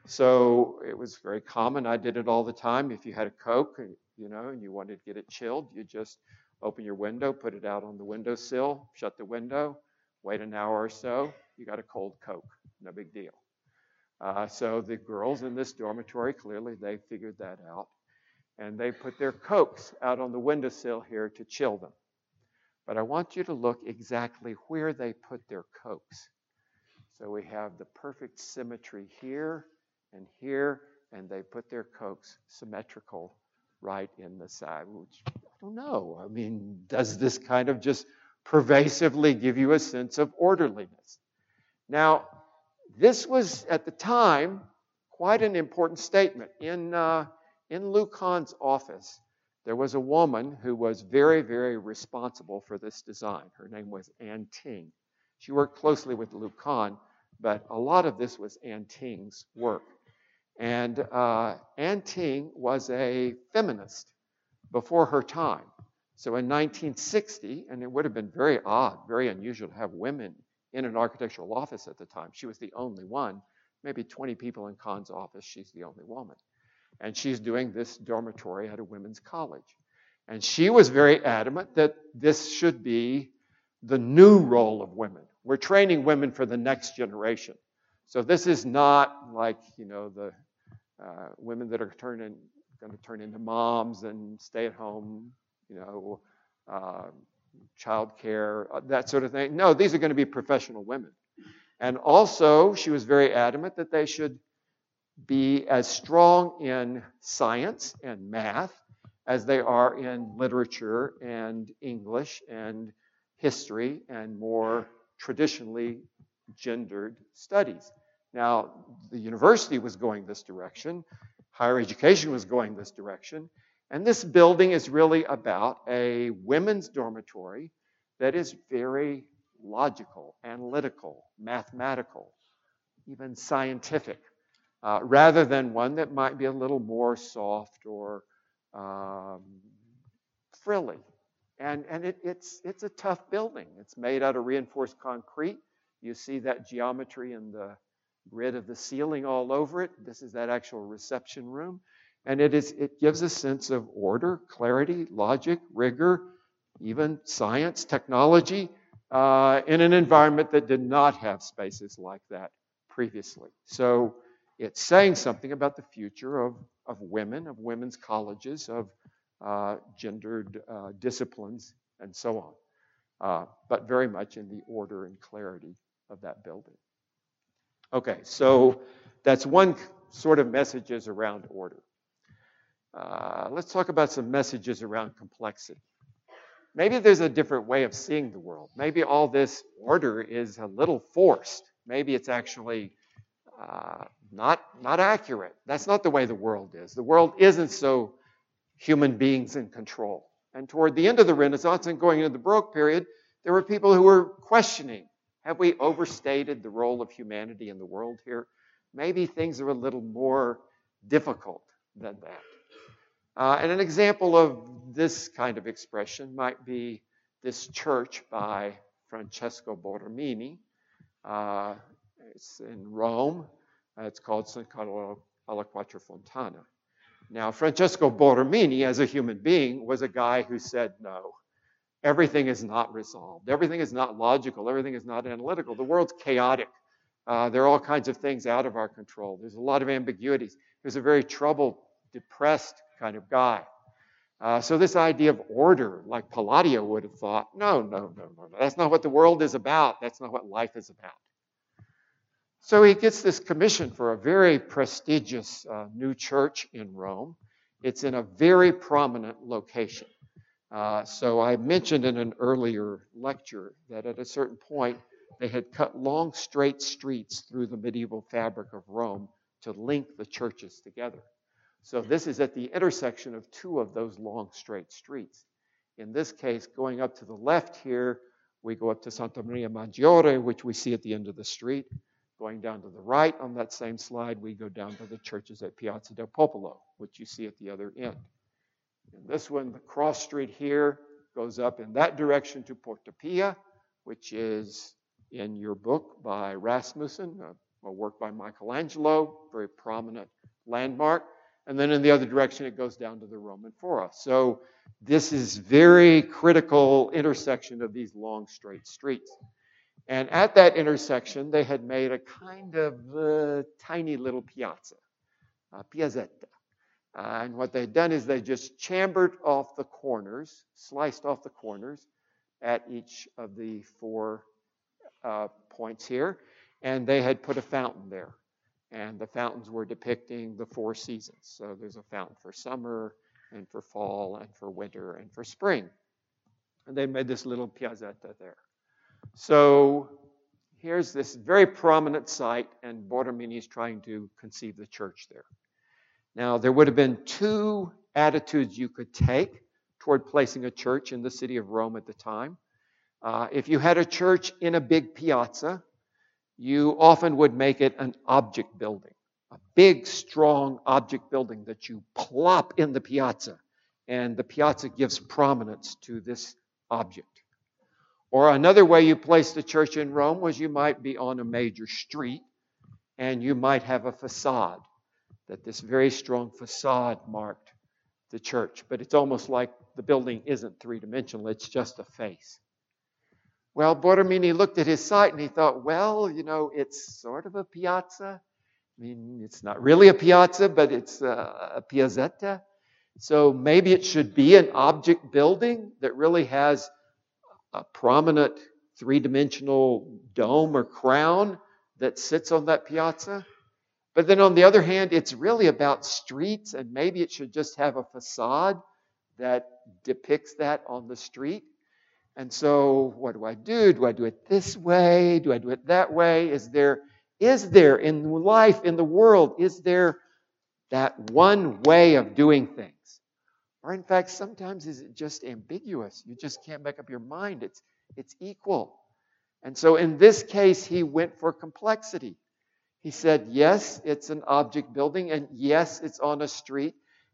S1: So it was very common. I did it all the time. If you had a Coke, you know, and you wanted to get it chilled, you just open your window, put it out on the windowsill, shut the window, wait an hour or so, you got a cold Coke. No big deal. Uh, so the girls in this dormitory, clearly they figured that out. And they put their Cokes out on the windowsill here to chill them. But I want you to look exactly where they put their Cokes. So we have the perfect symmetry here and here, and they put their Cokes symmetrical right in the side, which I don't know. I mean, does this kind of just pervasively give you a sense of orderliness? Now, this was, at the time, quite an important statement. In, uh, in Lucan's office, there was a woman who was very, very responsible for this design. Her name was Anne Ting. She worked closely with Lucan, but a lot of this was Anne Ting's work. And uh, Anne Ting was a feminist before her time. So in nineteen sixty, and it would have been very odd, very unusual to have women in an architectural office at the time. She was the only one. Maybe twenty people in Kahn's office, she's the only woman. And she's doing this dormitory at a women's college. And she was very adamant that this should be the new role of women. We're training women for the next generation. So this is not like, you know, the uh, women that are turning, going to turn into moms and stay at home, you know, uh, childcare, uh, that sort of thing. No, these are going to be professional women. And also, she was very adamant that they should be as strong in science and math as they are in literature and English and history and more traditionally gendered studies. Now, the university was going this direction. Higher education was going this direction. And this building is really about a women's dormitory that is very logical, analytical, mathematical, even scientific, uh, rather than one that might be a little more soft or um,
S5: frilly. And, and it, it's, it's a tough building. It's made out of reinforced concrete. You see that geometry in the grid of the ceiling all over it. This is that actual reception room. And it is it gives a sense of order, clarity, logic, rigor, even science, technology, uh, in an environment that did not have spaces like that previously. So it's saying something about the future of, of women, of women's colleges, of uh, gendered uh, disciplines, and so on. Uh, but very much in the order and clarity of that building. Okay, so that's one sort of messages around order. Uh, let's talk about some messages around complexity. Maybe there's a different way of seeing the world. Maybe all this order is a little forced. Maybe it's actually uh, not, not accurate. That's not the way the world is. The world isn't so human beings in control. And toward the end of the Renaissance and going into the Baroque period, there were people who were questioning, have we overstated the role of humanity in the world here? Maybe things are a little more difficult than that. Uh, and an example of this kind of expression might be this church by Francesco Borromini. Uh, it's in Rome. Uh, it's called San Carlo alla Quattrofontana. Now, Francesco Borromini, as a human being, was a guy who said, no, everything is not resolved. Everything is not logical. Everything is not analytical. The world's chaotic. Uh, there are all kinds of things out of our control. There's a lot of ambiguities. There's a very troubled, depressed kind of guy. Uh, so this idea of order, like Palladio would have thought, no, no, no, no, no. That's not what the world is about. That's not what life is about. So he gets this commission for a very prestigious uh, new church in Rome. It's in a very prominent location. Uh, so I mentioned in an earlier lecture that at a certain point, they had cut long, straight streets through the medieval fabric of Rome to link the churches together. So this is at the intersection of two of those long, straight streets. In this case, going up to the left here, we go up to Santa Maria Maggiore, which we see at the end of the street. Going down to the right on that same slide, we go down to the churches at Piazza del Popolo, which you see at the other end. In this one, the cross street here goes up in that direction to Porta Pia, which is in your book by Rasmussen, a, a work by Michelangelo, very prominent landmark. And then in the other direction, it goes down to the Roman Forum. So this is very critical intersection of these long, straight streets. And at that intersection, they had made a kind of uh, tiny little piazza, uh, piazzetta. Uh, and what they'd done is they just chambered off the corners, sliced off the corners at each of the four uh, points here. And they had put a fountain there. And the fountains were depicting the four seasons. So there's a fountain for summer, and for fall, and for winter, and for spring. And they made this little piazzetta there. So here's this very prominent site, and Borromini is trying to conceive the church there. Now, there would have been two attitudes you could take toward placing a church in the city of Rome at the time. Uh, if you had a church in a big piazza, you often would make it an object building, a big, strong object building that you plop in the piazza, and the piazza gives prominence to this object. Or another way you placed the church in Rome was you might be on a major street, and you might have a facade, that this very strong facade marked the church. But it's almost like the building isn't three-dimensional, it's just a face. Well, Borromini looked at his site and he thought, well, you know, it's sort of a piazza. I mean, it's not really a piazza, but it's a, a piazzetta. So maybe it should be an object building that really has a prominent three-dimensional dome or crown that sits on that piazza. But then on the other hand, it's really about streets, and maybe it should just have a facade that depicts that on the street. And so what do I do? Do I do it this way? Do I do it that way? Is there, is there in life, in the world, is there that one way of doing things? Or in fact, sometimes is it just ambiguous? You just can't make up your mind. It's, it's equal. And so in this case, he went for complexity. He said, yes, it's an object building, and yes, it's on a street,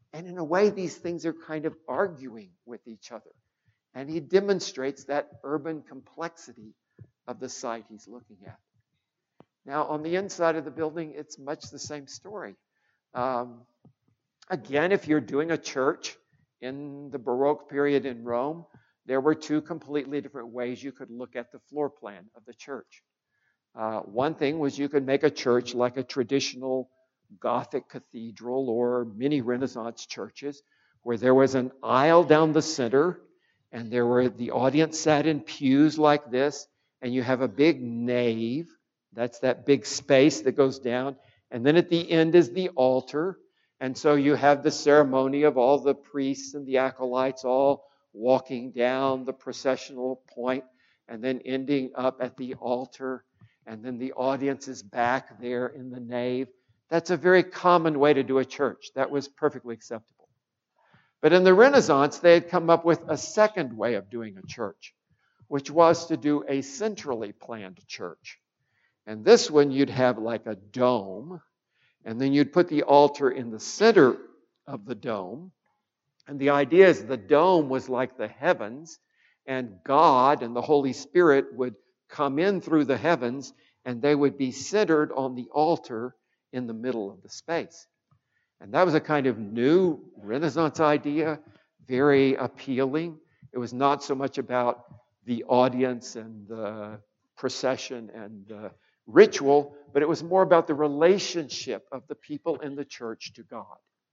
S5: And in a way, these things are kind of arguing with each other. And he demonstrates that urban complexity of the site he's looking at. Now, on the inside of the building, it's much the same story. Um, again, if you're doing a church in the Baroque period in Rome, there were two completely different ways you could look at the floor plan of the church. Uh, one thing was you could make a church like a traditional Gothic cathedral or mini Renaissance churches, where there was an aisle down the center, and there were the audience sat in pews like this, and you have a big nave. That's that big space that goes down. And then at the end is the altar. And so you have the ceremony of all the priests and the acolytes all walking down the processional point and then ending up at the altar. And then the audience is back there in the nave. That's a very common way to do a church. That was perfectly acceptable. But in the Renaissance, they had come up with a second way of doing a church, which was to do a centrally planned church. And this one, you'd have like a dome, and then you'd put the altar in the center of the dome. And the idea is the dome was like the heavens, and God and the Holy Spirit would come in through the heavens, and they would be centered on the altar in the middle of the space. And that was a kind of new Renaissance idea, very appealing. It was not so much about the audience and the procession and the ritual, but it was more about the relationship of the people in the church to God.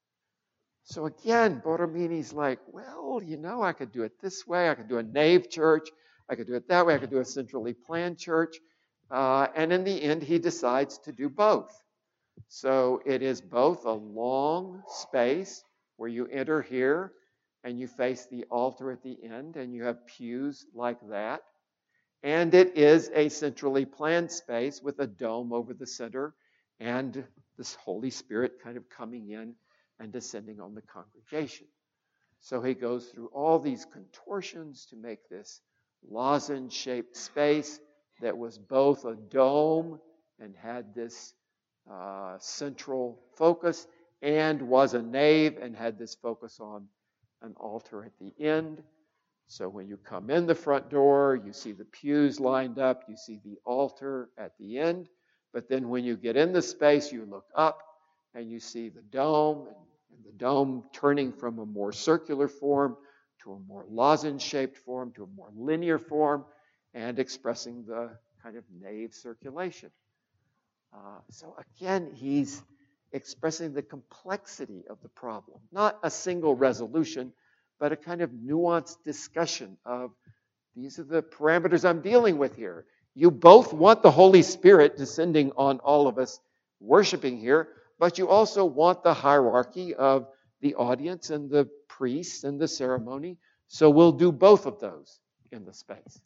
S5: So again, Borromini's like, well, you know, I could do it this way. I could do a nave church. I could do it that way. I could do a centrally planned church. Uh, and in the end, he decides to do both. So it is both a long space where you enter here and you face the altar at the end and you have pews like that. And it is a centrally planned space with a dome over the center and this Holy Spirit kind of coming in and descending on the congregation. So he goes through all these contortions to make this lozenge-shaped space that was both a dome and had this uh, central focus and was a nave and had this focus on an altar at the end. So when you come in the front door, you see the pews lined up, you see the altar at the end. But then when you get in the space, you look up and you see the dome, and the dome turning from a more circular form to a more lozenge-shaped form, to a more linear form, and expressing the kind of nave circulation. Uh, so again, he's expressing the complexity of the problem, not a single resolution, but a kind of nuanced discussion of these are the parameters I'm dealing with here. You both want the Holy Spirit descending on all of us worshiping here, but you also want the hierarchy of the audience and the priests and the ceremony. So we'll do both of those in the space.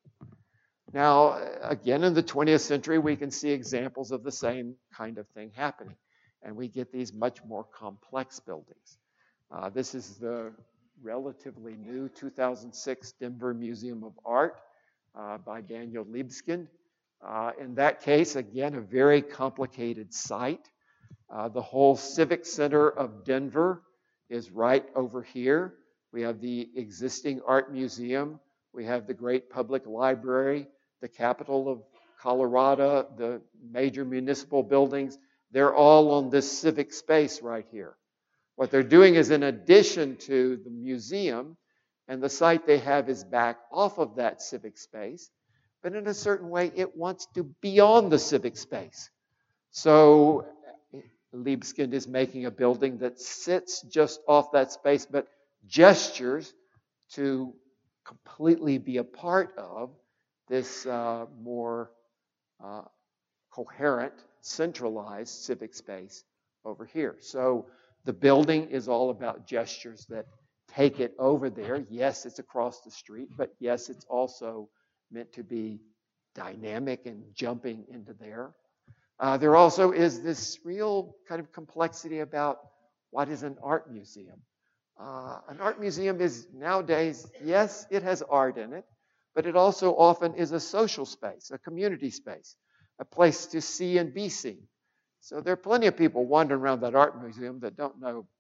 S5: Now, again, in the twentieth century, we can see examples of the same kind of thing happening. And we get these much more complex buildings. Uh, this is the relatively new two thousand six Denver Museum of Art uh, by Daniel Libeskind. Uh, in that case, again, a very complicated site. Uh, the whole Civic Center of Denver is right over here. We have the existing art museum. We have the great public library, the capital of Colorado, the major municipal buildings. They're all on this civic space right here. What they're doing is, in addition to the museum, and the site they have is back off of that civic space, but in a certain way, it wants to be on the civic space. So Libeskind is making a building that sits just off that space, but gestures to completely be a part of this uh, more uh, coherent, centralized civic space over here. So the building is all about gestures that take it over there. Yes, it's across the street, but yes, it's also meant to be dynamic and jumping into there. Uh, there also is this real kind of complexity about what is an art museum. Uh, an art museum is nowadays, yes, it has art in it, but it also often is a social space, a community space, a place to see and be seen. So there are plenty of people wandering around that art museum that don't know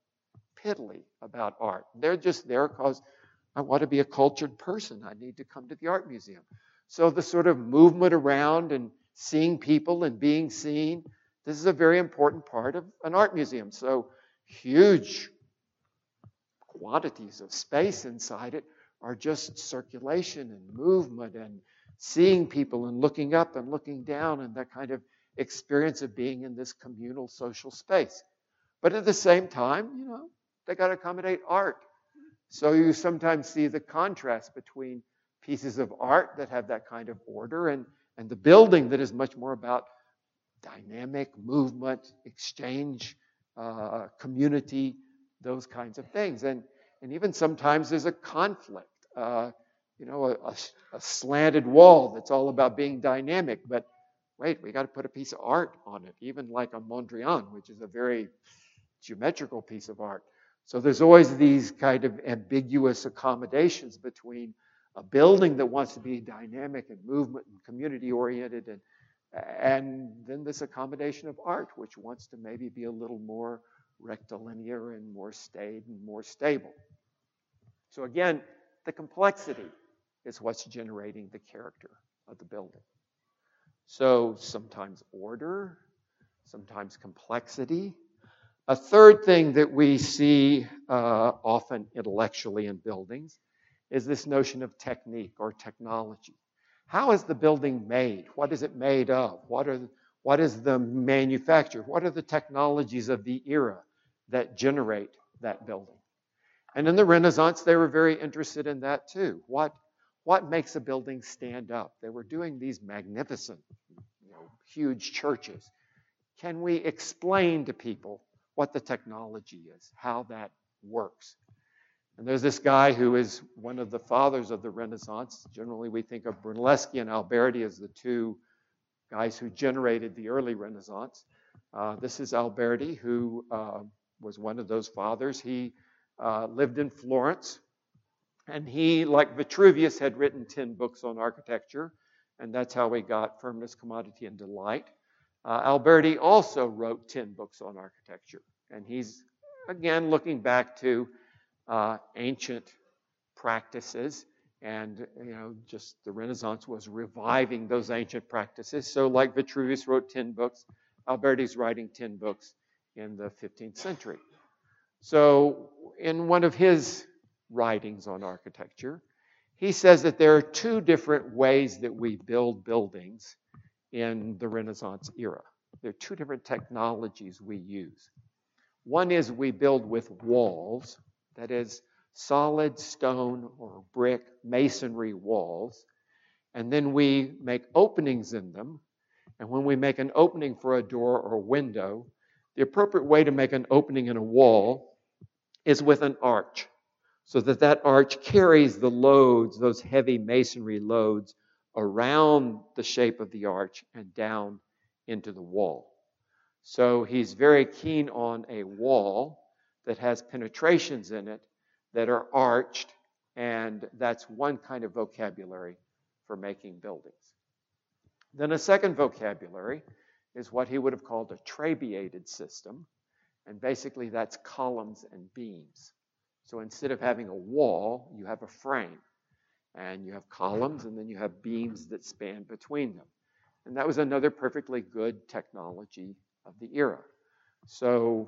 S5: piddly about art. They're just there because I want to be a cultured person. I need to come to the art museum. So the sort of movement around and seeing people and being seen, this is a very important part of an art museum. So huge quantities of space inside it are just circulation and movement and seeing people and looking up and looking down and that kind of experience of being in this communal social space. But at the same time, you know, they got to accommodate art. So you sometimes see the contrast between pieces of art that have that kind of order and, and the building that is much more about dynamic movement, exchange, uh, community, those kinds of things. And, and even sometimes there's a conflict. Uh, you know, a, a, a slanted wall that's all about being dynamic, but wait, we got to put a piece of art on it, even like a Mondrian, which is a very geometrical piece of art. So there's always these kind of ambiguous accommodations between a building that wants to be dynamic and movement and community-oriented, and, and then this accommodation of art, which wants to maybe be a little more rectilinear and more staid and more stable. So again, the complexity is what's generating the character of the building. So sometimes order, sometimes complexity. A third thing that we see uh, often intellectually in buildings is this notion of technique or technology. How is the building made? What is it made of? What are what is the manufacture? What are the technologies of the era that generate that building? And in the Renaissance, they were very interested in that too. What, what makes a building stand up? They were doing these magnificent, you know, huge churches. Can we explain to people what the technology is, how that works? And there's this guy who is one of the fathers of the Renaissance. Generally, we think of Brunelleschi and Alberti as the two guys who generated the early Renaissance. Uh, this is Alberti, who uh, was one of those fathers. He uh, lived in Florence, and he, like Vitruvius, had written ten books on architecture, and that's how he got Firmness, Commodity, and Delight. Uh, Alberti also wrote ten books on architecture, and he's, again, looking back to uh, ancient practices, and, you know, just the Renaissance was reviving those ancient practices. So like Vitruvius wrote ten books, Alberti's writing ten books in the fifteenth century. So in one of his writings on architecture, he says that there are two different ways that we build buildings in the Renaissance era. There are two different technologies we use. One is we build with walls, that is, solid stone or brick masonry walls, and then we make openings in them. And when we make an opening for a door or a window, the appropriate way to make an opening in a wall is with an arch, so that that arch carries the loads, those heavy masonry loads, around the shape of the arch and down into the wall. So he's very keen on a wall that has penetrations in it that are arched, and that's one kind of vocabulary for making buildings. Then a second vocabulary is what he would have called a trabeated system, and basically that's columns and beams. So instead of having a wall, you have a frame, and you have columns, and then you have beams that span between them. And that was another perfectly good technology of the era. So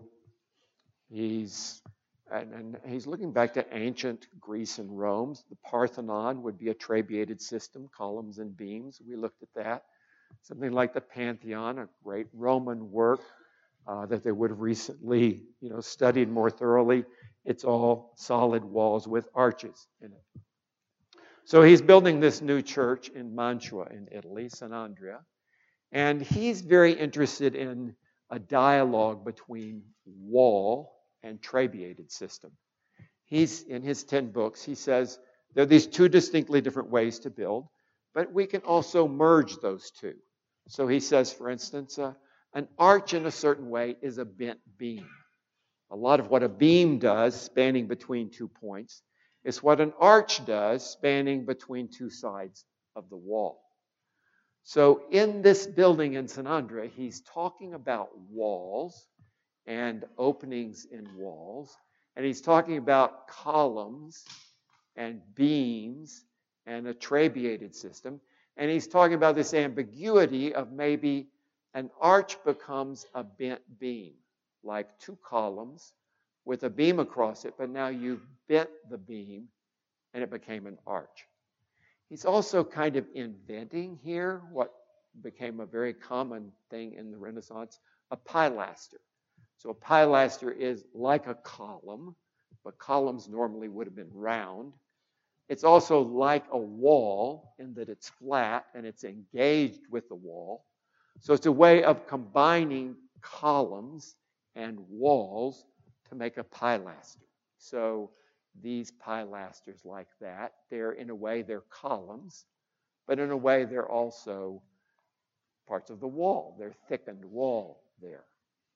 S5: he's And, and he's looking back to ancient Greece and Rome. The Parthenon would be a trabeated system, columns and beams. We looked at that. Something like the Pantheon, a great Roman work uh, that they would have recently, you know, studied more thoroughly. It's all solid walls with arches in it. So he's building this new church in Mantua in Italy, San Andrea. And he's very interested in a dialogue between wall and trabeated system. He's, in his ten books, he says there are these two distinctly different ways to build, but we can also merge those two. So he says, for instance, uh, an arch in a certain way is a bent beam. A lot of what a beam does, spanning between two points, is what an arch does, spanning between two sides of the wall. So in this building in San Andrea, he's talking about walls and openings in walls, And he's talking about columns and beams and a trabeated system. And he's talking about this ambiguity of maybe an arch becomes a bent beam, like two columns with a beam across it, but now you've bent the beam and it became an arch. He's also kind of inventing here what became a very common thing in the Renaissance, a pilaster. So a pilaster is like a column, but columns normally would have been round. It's also like a wall in that it's flat and it's engaged with the wall. So it's a way of combining columns and walls to make a pilaster. So these pilasters like that, they're in a way they're columns, but in a way they're also parts of the wall. They're thickened wall there.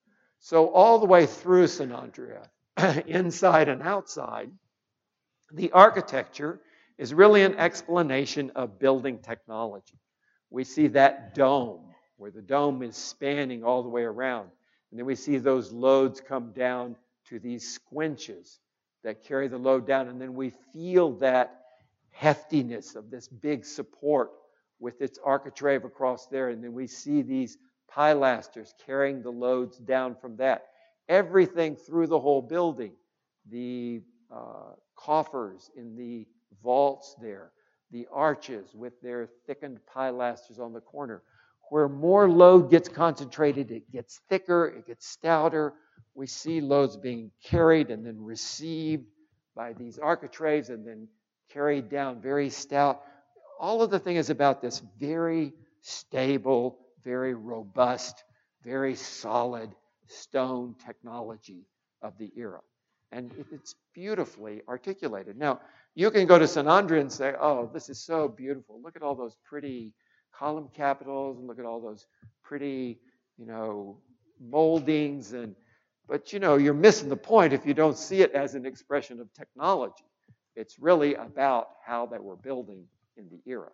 S5: So all the way through Saint Andrea, inside and outside, the architecture is really an explanation of building technology. We see that dome, where the dome is spanning all the way around. And then we see those loads come down to these squinches that carry the load down. And then we feel that heftiness of this big support with its architrave across there. And then we see these pilasters carrying the loads down from that. Everything through the whole building. The uh, coffers in the vaults there. The arches with their thickened pilasters on the corner. Where more load gets concentrated, it gets thicker, it gets stouter. We see loads being carried and then received by these architraves and then carried down very stout. All of the thing is about this very stable, very robust, very solid stone technology of the era. And it's beautifully articulated. Now, you can go to Saint Andrea and say, oh, this is so beautiful. Look at all those pretty column capitals and look at all those pretty, you know, moldings. And but, you know, you're missing the point if you don't see it as an expression of technology. It's really about how they were building in the era.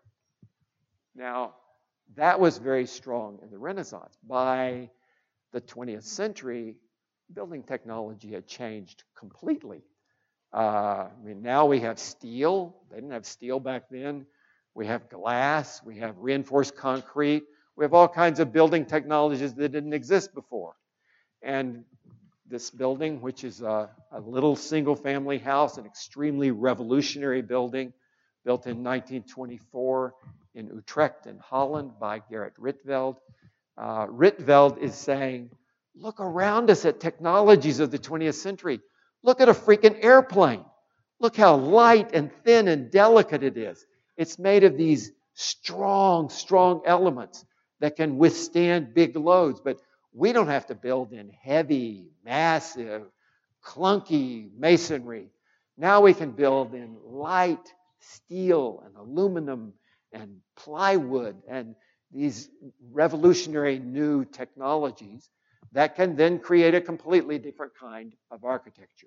S5: Now, that was very strong in the Renaissance. By the twentieth century, building technology had changed completely. Uh, I mean, now we have steel. They didn't have steel back then. We have glass. We have reinforced concrete. We have all kinds of building technologies that didn't exist before. And this building, which is a, a little single-family house, an extremely revolutionary building, built in nineteen twenty-four in Utrecht in Holland by Gerrit Rietveld. Uh, Rietveld is saying, look around us at technologies of the twentieth century. Look at a freaking airplane. Look how light and thin and delicate it is. It's made of these strong, strong elements that can withstand big loads. But we don't have to build in heavy, massive, clunky masonry. Now we can build in light steel and aluminum and plywood and these revolutionary new technologies that can then create a completely different kind of architecture.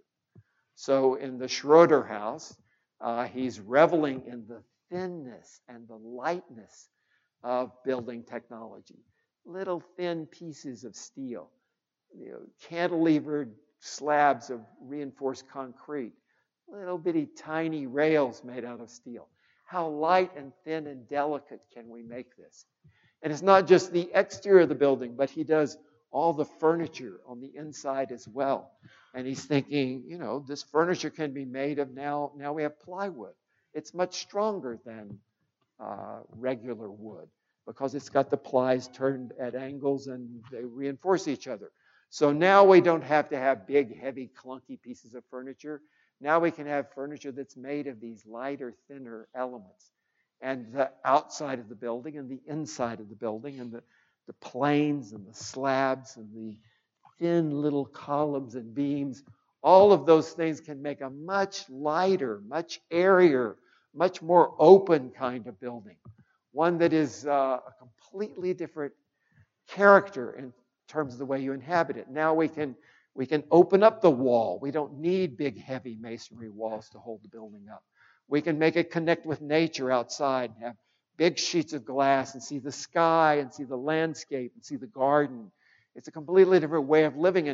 S5: So in the Schroeder house, uh, he's reveling in the thinness and the lightness of building technology. Little thin pieces of steel, you know, cantilevered slabs of reinforced concrete, little bitty tiny rails made out of steel. How light and thin and delicate can we make this? And it's not just the exterior of the building, but he does all the furniture on the inside as well. And he's thinking, you know, this furniture can be made of now, now we have plywood. It's much stronger than uh, regular wood because it's got the plies turned at angles and they reinforce each other. So now we don't have to have big, heavy, clunky pieces of furniture. Now we can have furniture that's made of these lighter, thinner elements. And the outside of the building and the inside of the building and the, the planes and the slabs and the thin little columns and beams, all of those things can make a much lighter, much airier, much more open kind of building. One that is uh, a completely different character in terms of the way you inhabit it. Now we can we can open up the wall. We don't need big, heavy masonry walls to hold the building up. We can make it connect with nature outside and have big sheets of glass and see the sky and see the landscape and see the garden. It's a completely different way of living. And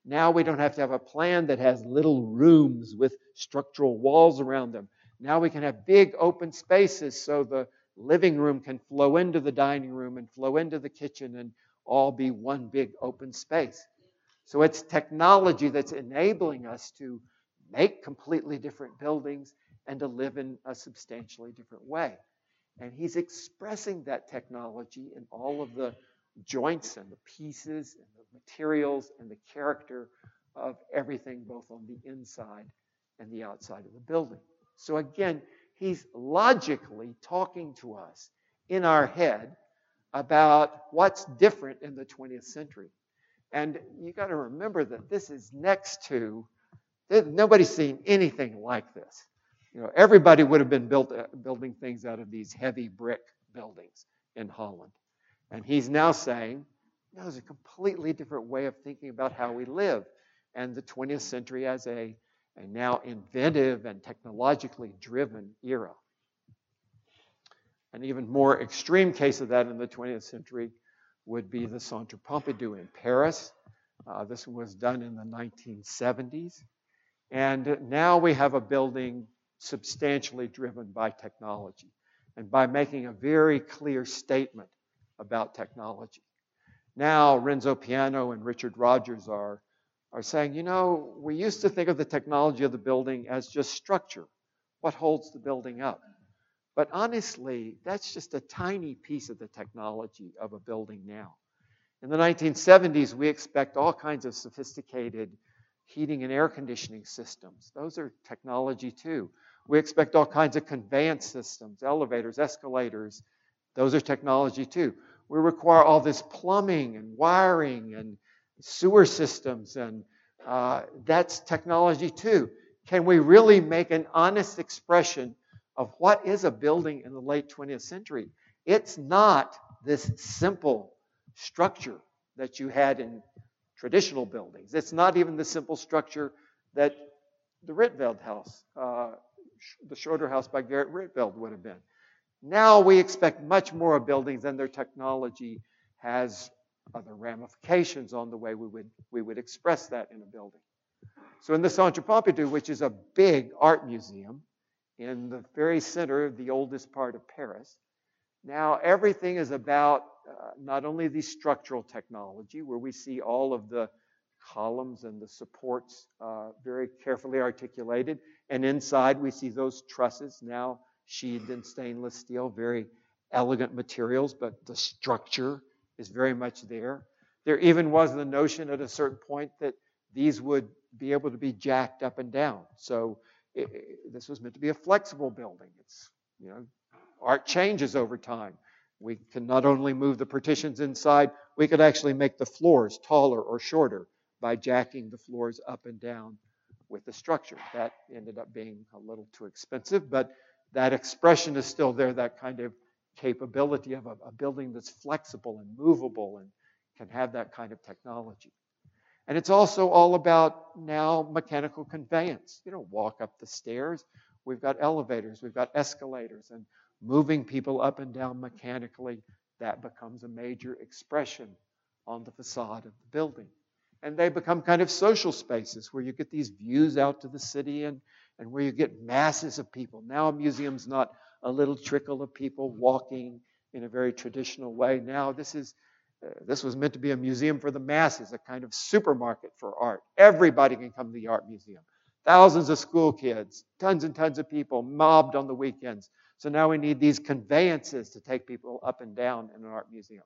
S5: Now we don't have to have a plan that has little rooms with structural walls around them. Now we can have big open spaces so the living room can flow into the dining room and flow into the kitchen and all be one big open space. So it's technology that's enabling us to make completely different buildings and to live in a substantially different way. And he's expressing that technology in all of the joints and the pieces and the materials and the character of everything, both on the inside and the outside of the building. So again, he's logically talking to us in our head about what's different in the twentieth century. And you got to remember that this is next to, nobody's seen anything like this. You know, everybody would have been built, uh, building things out of these heavy brick buildings in Holland. And he's now saying, no, there's a completely different way of thinking about how we live. And the twentieth century as a, a now inventive and technologically driven era. An even more extreme case of that in the twentieth century would be the Centre Pompidou in Paris. Uh, this was done in the nineteen seventies. And now we have a building substantially driven by technology and by making a very clear statement about technology. Now, Renzo Piano and Richard Rogers are, are saying, you know, we used to think of the technology of the building as just structure, what holds the building up. But honestly, that's just a tiny piece of the technology of a building now. In the nineteen seventies, we expect all kinds of sophisticated heating and air conditioning systems. Those are technology too. We expect all kinds of conveyance systems, elevators, escalators. Those are technology too. We require all this plumbing and wiring and sewer systems, and uh, that's technology too. Can we really make an honest expression of what is a building in the late twentieth century? It's not this simple structure that you had in traditional buildings. It's not even the simple structure that the Rietveld house, uh, the Schroeder house by Gerrit Rietveld would have been. Now we expect much more of buildings, and their technology has other ramifications on the way we would, we would express that in a building. So in the Centre Pompidou, which is a big art museum in the very center of the oldest part of Paris, now everything is about uh, not only the structural technology, where we see all of the columns and the supports uh, very carefully articulated, and inside we see those trusses now sheathed in stainless steel, very elegant materials, but the structure is very much there. There even was the notion at a certain point that these would be able to be jacked up and down. So it, it, this was meant to be a flexible building. It's, you know, art changes over time. We can not only move the partitions inside, we could actually make the floors taller or shorter by jacking the floors up and down with the structure. That ended up being a little too expensive, but that expression is still there, that kind of capability of a, a building that's flexible and movable and can have that kind of technology. And it's also all about now mechanical conveyance. You don't walk up the stairs. We've got elevators, we've got escalators, and moving people up and down mechanically, that becomes a major expression on the facade of the building. And they become kind of social spaces where you get these views out to the city and, and where you get masses of people. Now a museum's not a little trickle of people walking in a very traditional way. Now this is uh, this was meant to be a museum for the masses, a kind of supermarket for art. Everybody can come to the art museum. Thousands of school kids, tons and tons of people mobbed on the weekends. So now we need these conveyances to take people up and down in an art museum.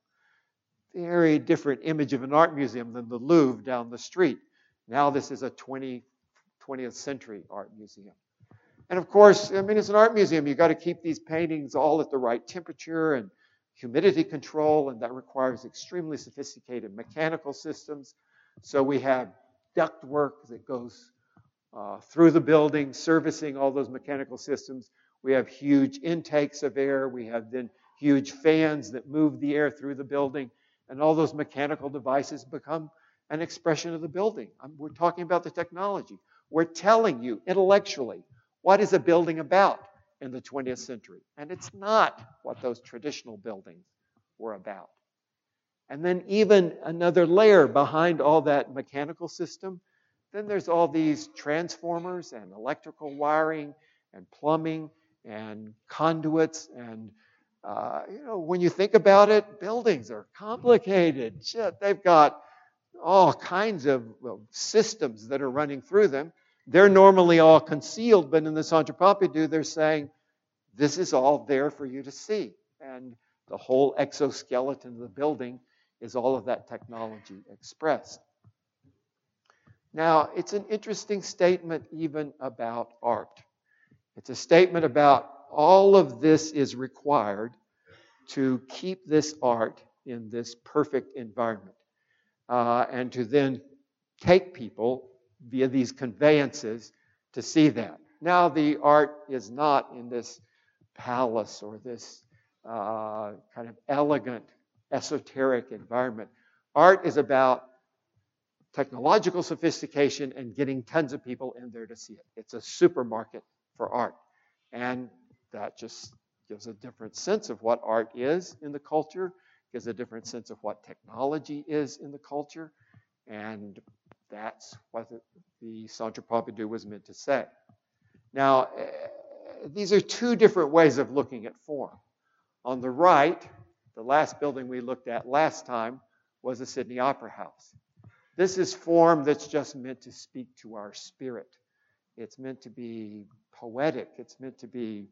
S5: Very different image of an art museum than the Louvre down the street. Now this is a twentieth century art museum. And of course, I mean, it's an art museum. You've got to keep these paintings all at the right temperature and humidity control, and that requires extremely sophisticated mechanical systems. So we have ductwork that goes uh, through the building, servicing all those mechanical systems. We have huge intakes of air. We have then huge fans that move the air through the building. And all those mechanical devices become an expression of the building. We're talking about the technology. We're telling you intellectually what is a building about in the twentieth century. And it's not what those traditional buildings were about. And then even another layer behind all that mechanical system, then there's all these transformers and electrical wiring and plumbing and conduits. And, uh, you know, when you think about it, buildings are complicated. Shit, they've got all kinds of well, systems that are running through them. They're normally all concealed, but in the Centre Pompidou, they're saying, this is all there for you to see. And the whole exoskeleton of the building is all of that technology expressed. Now, it's an interesting statement even about art. It's a statement about all of this is required to keep this art in this perfect environment. Uh, and to then take people via these conveyances to see that. Now, the art is not in this palace or this uh, kind of elegant, esoteric environment. Art is about technological sophistication and getting tons of people in there to see it. It's a supermarket for art. And that just gives a different sense of what art is in the culture, gives a different sense of what technology is in the culture. And that's what the, the Centre Pompidou was meant to say. Now, uh, these are two different ways of looking at form. On the right, the last building we looked at last time was the Sydney Opera House. This is form that's just meant to speak to our spirit. It's meant to be poetic. It's meant to be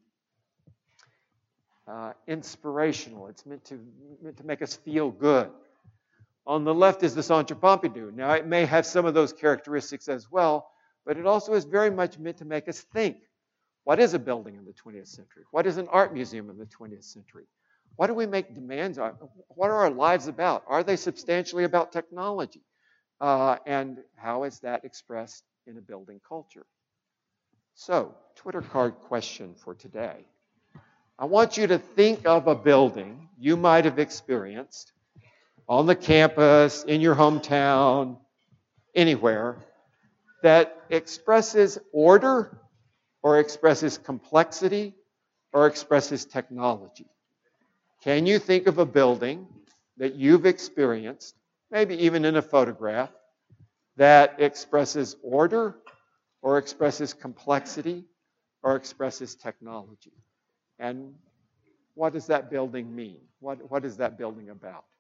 S5: uh, inspirational. It's meant to, meant to make us feel good. On the left is the Centre Pompidou. Now, it may have some of those characteristics as well, but it also is very much meant to make us think. What is a building in the twentieth century? What is an art museum in the twentieth century? What do we make demands on? What are our lives about? Are they substantially about technology? Uh, and how is that expressed in a building culture? So, Twitter card question for today. I want you to think of a building you might have experienced on the campus, in your hometown, anywhere, that expresses order or expresses complexity or expresses technology. Can you think of a building that you've experienced, maybe even in a photograph, that expresses order or expresses complexity or expresses technology? And what does that building mean? What, what is that building about?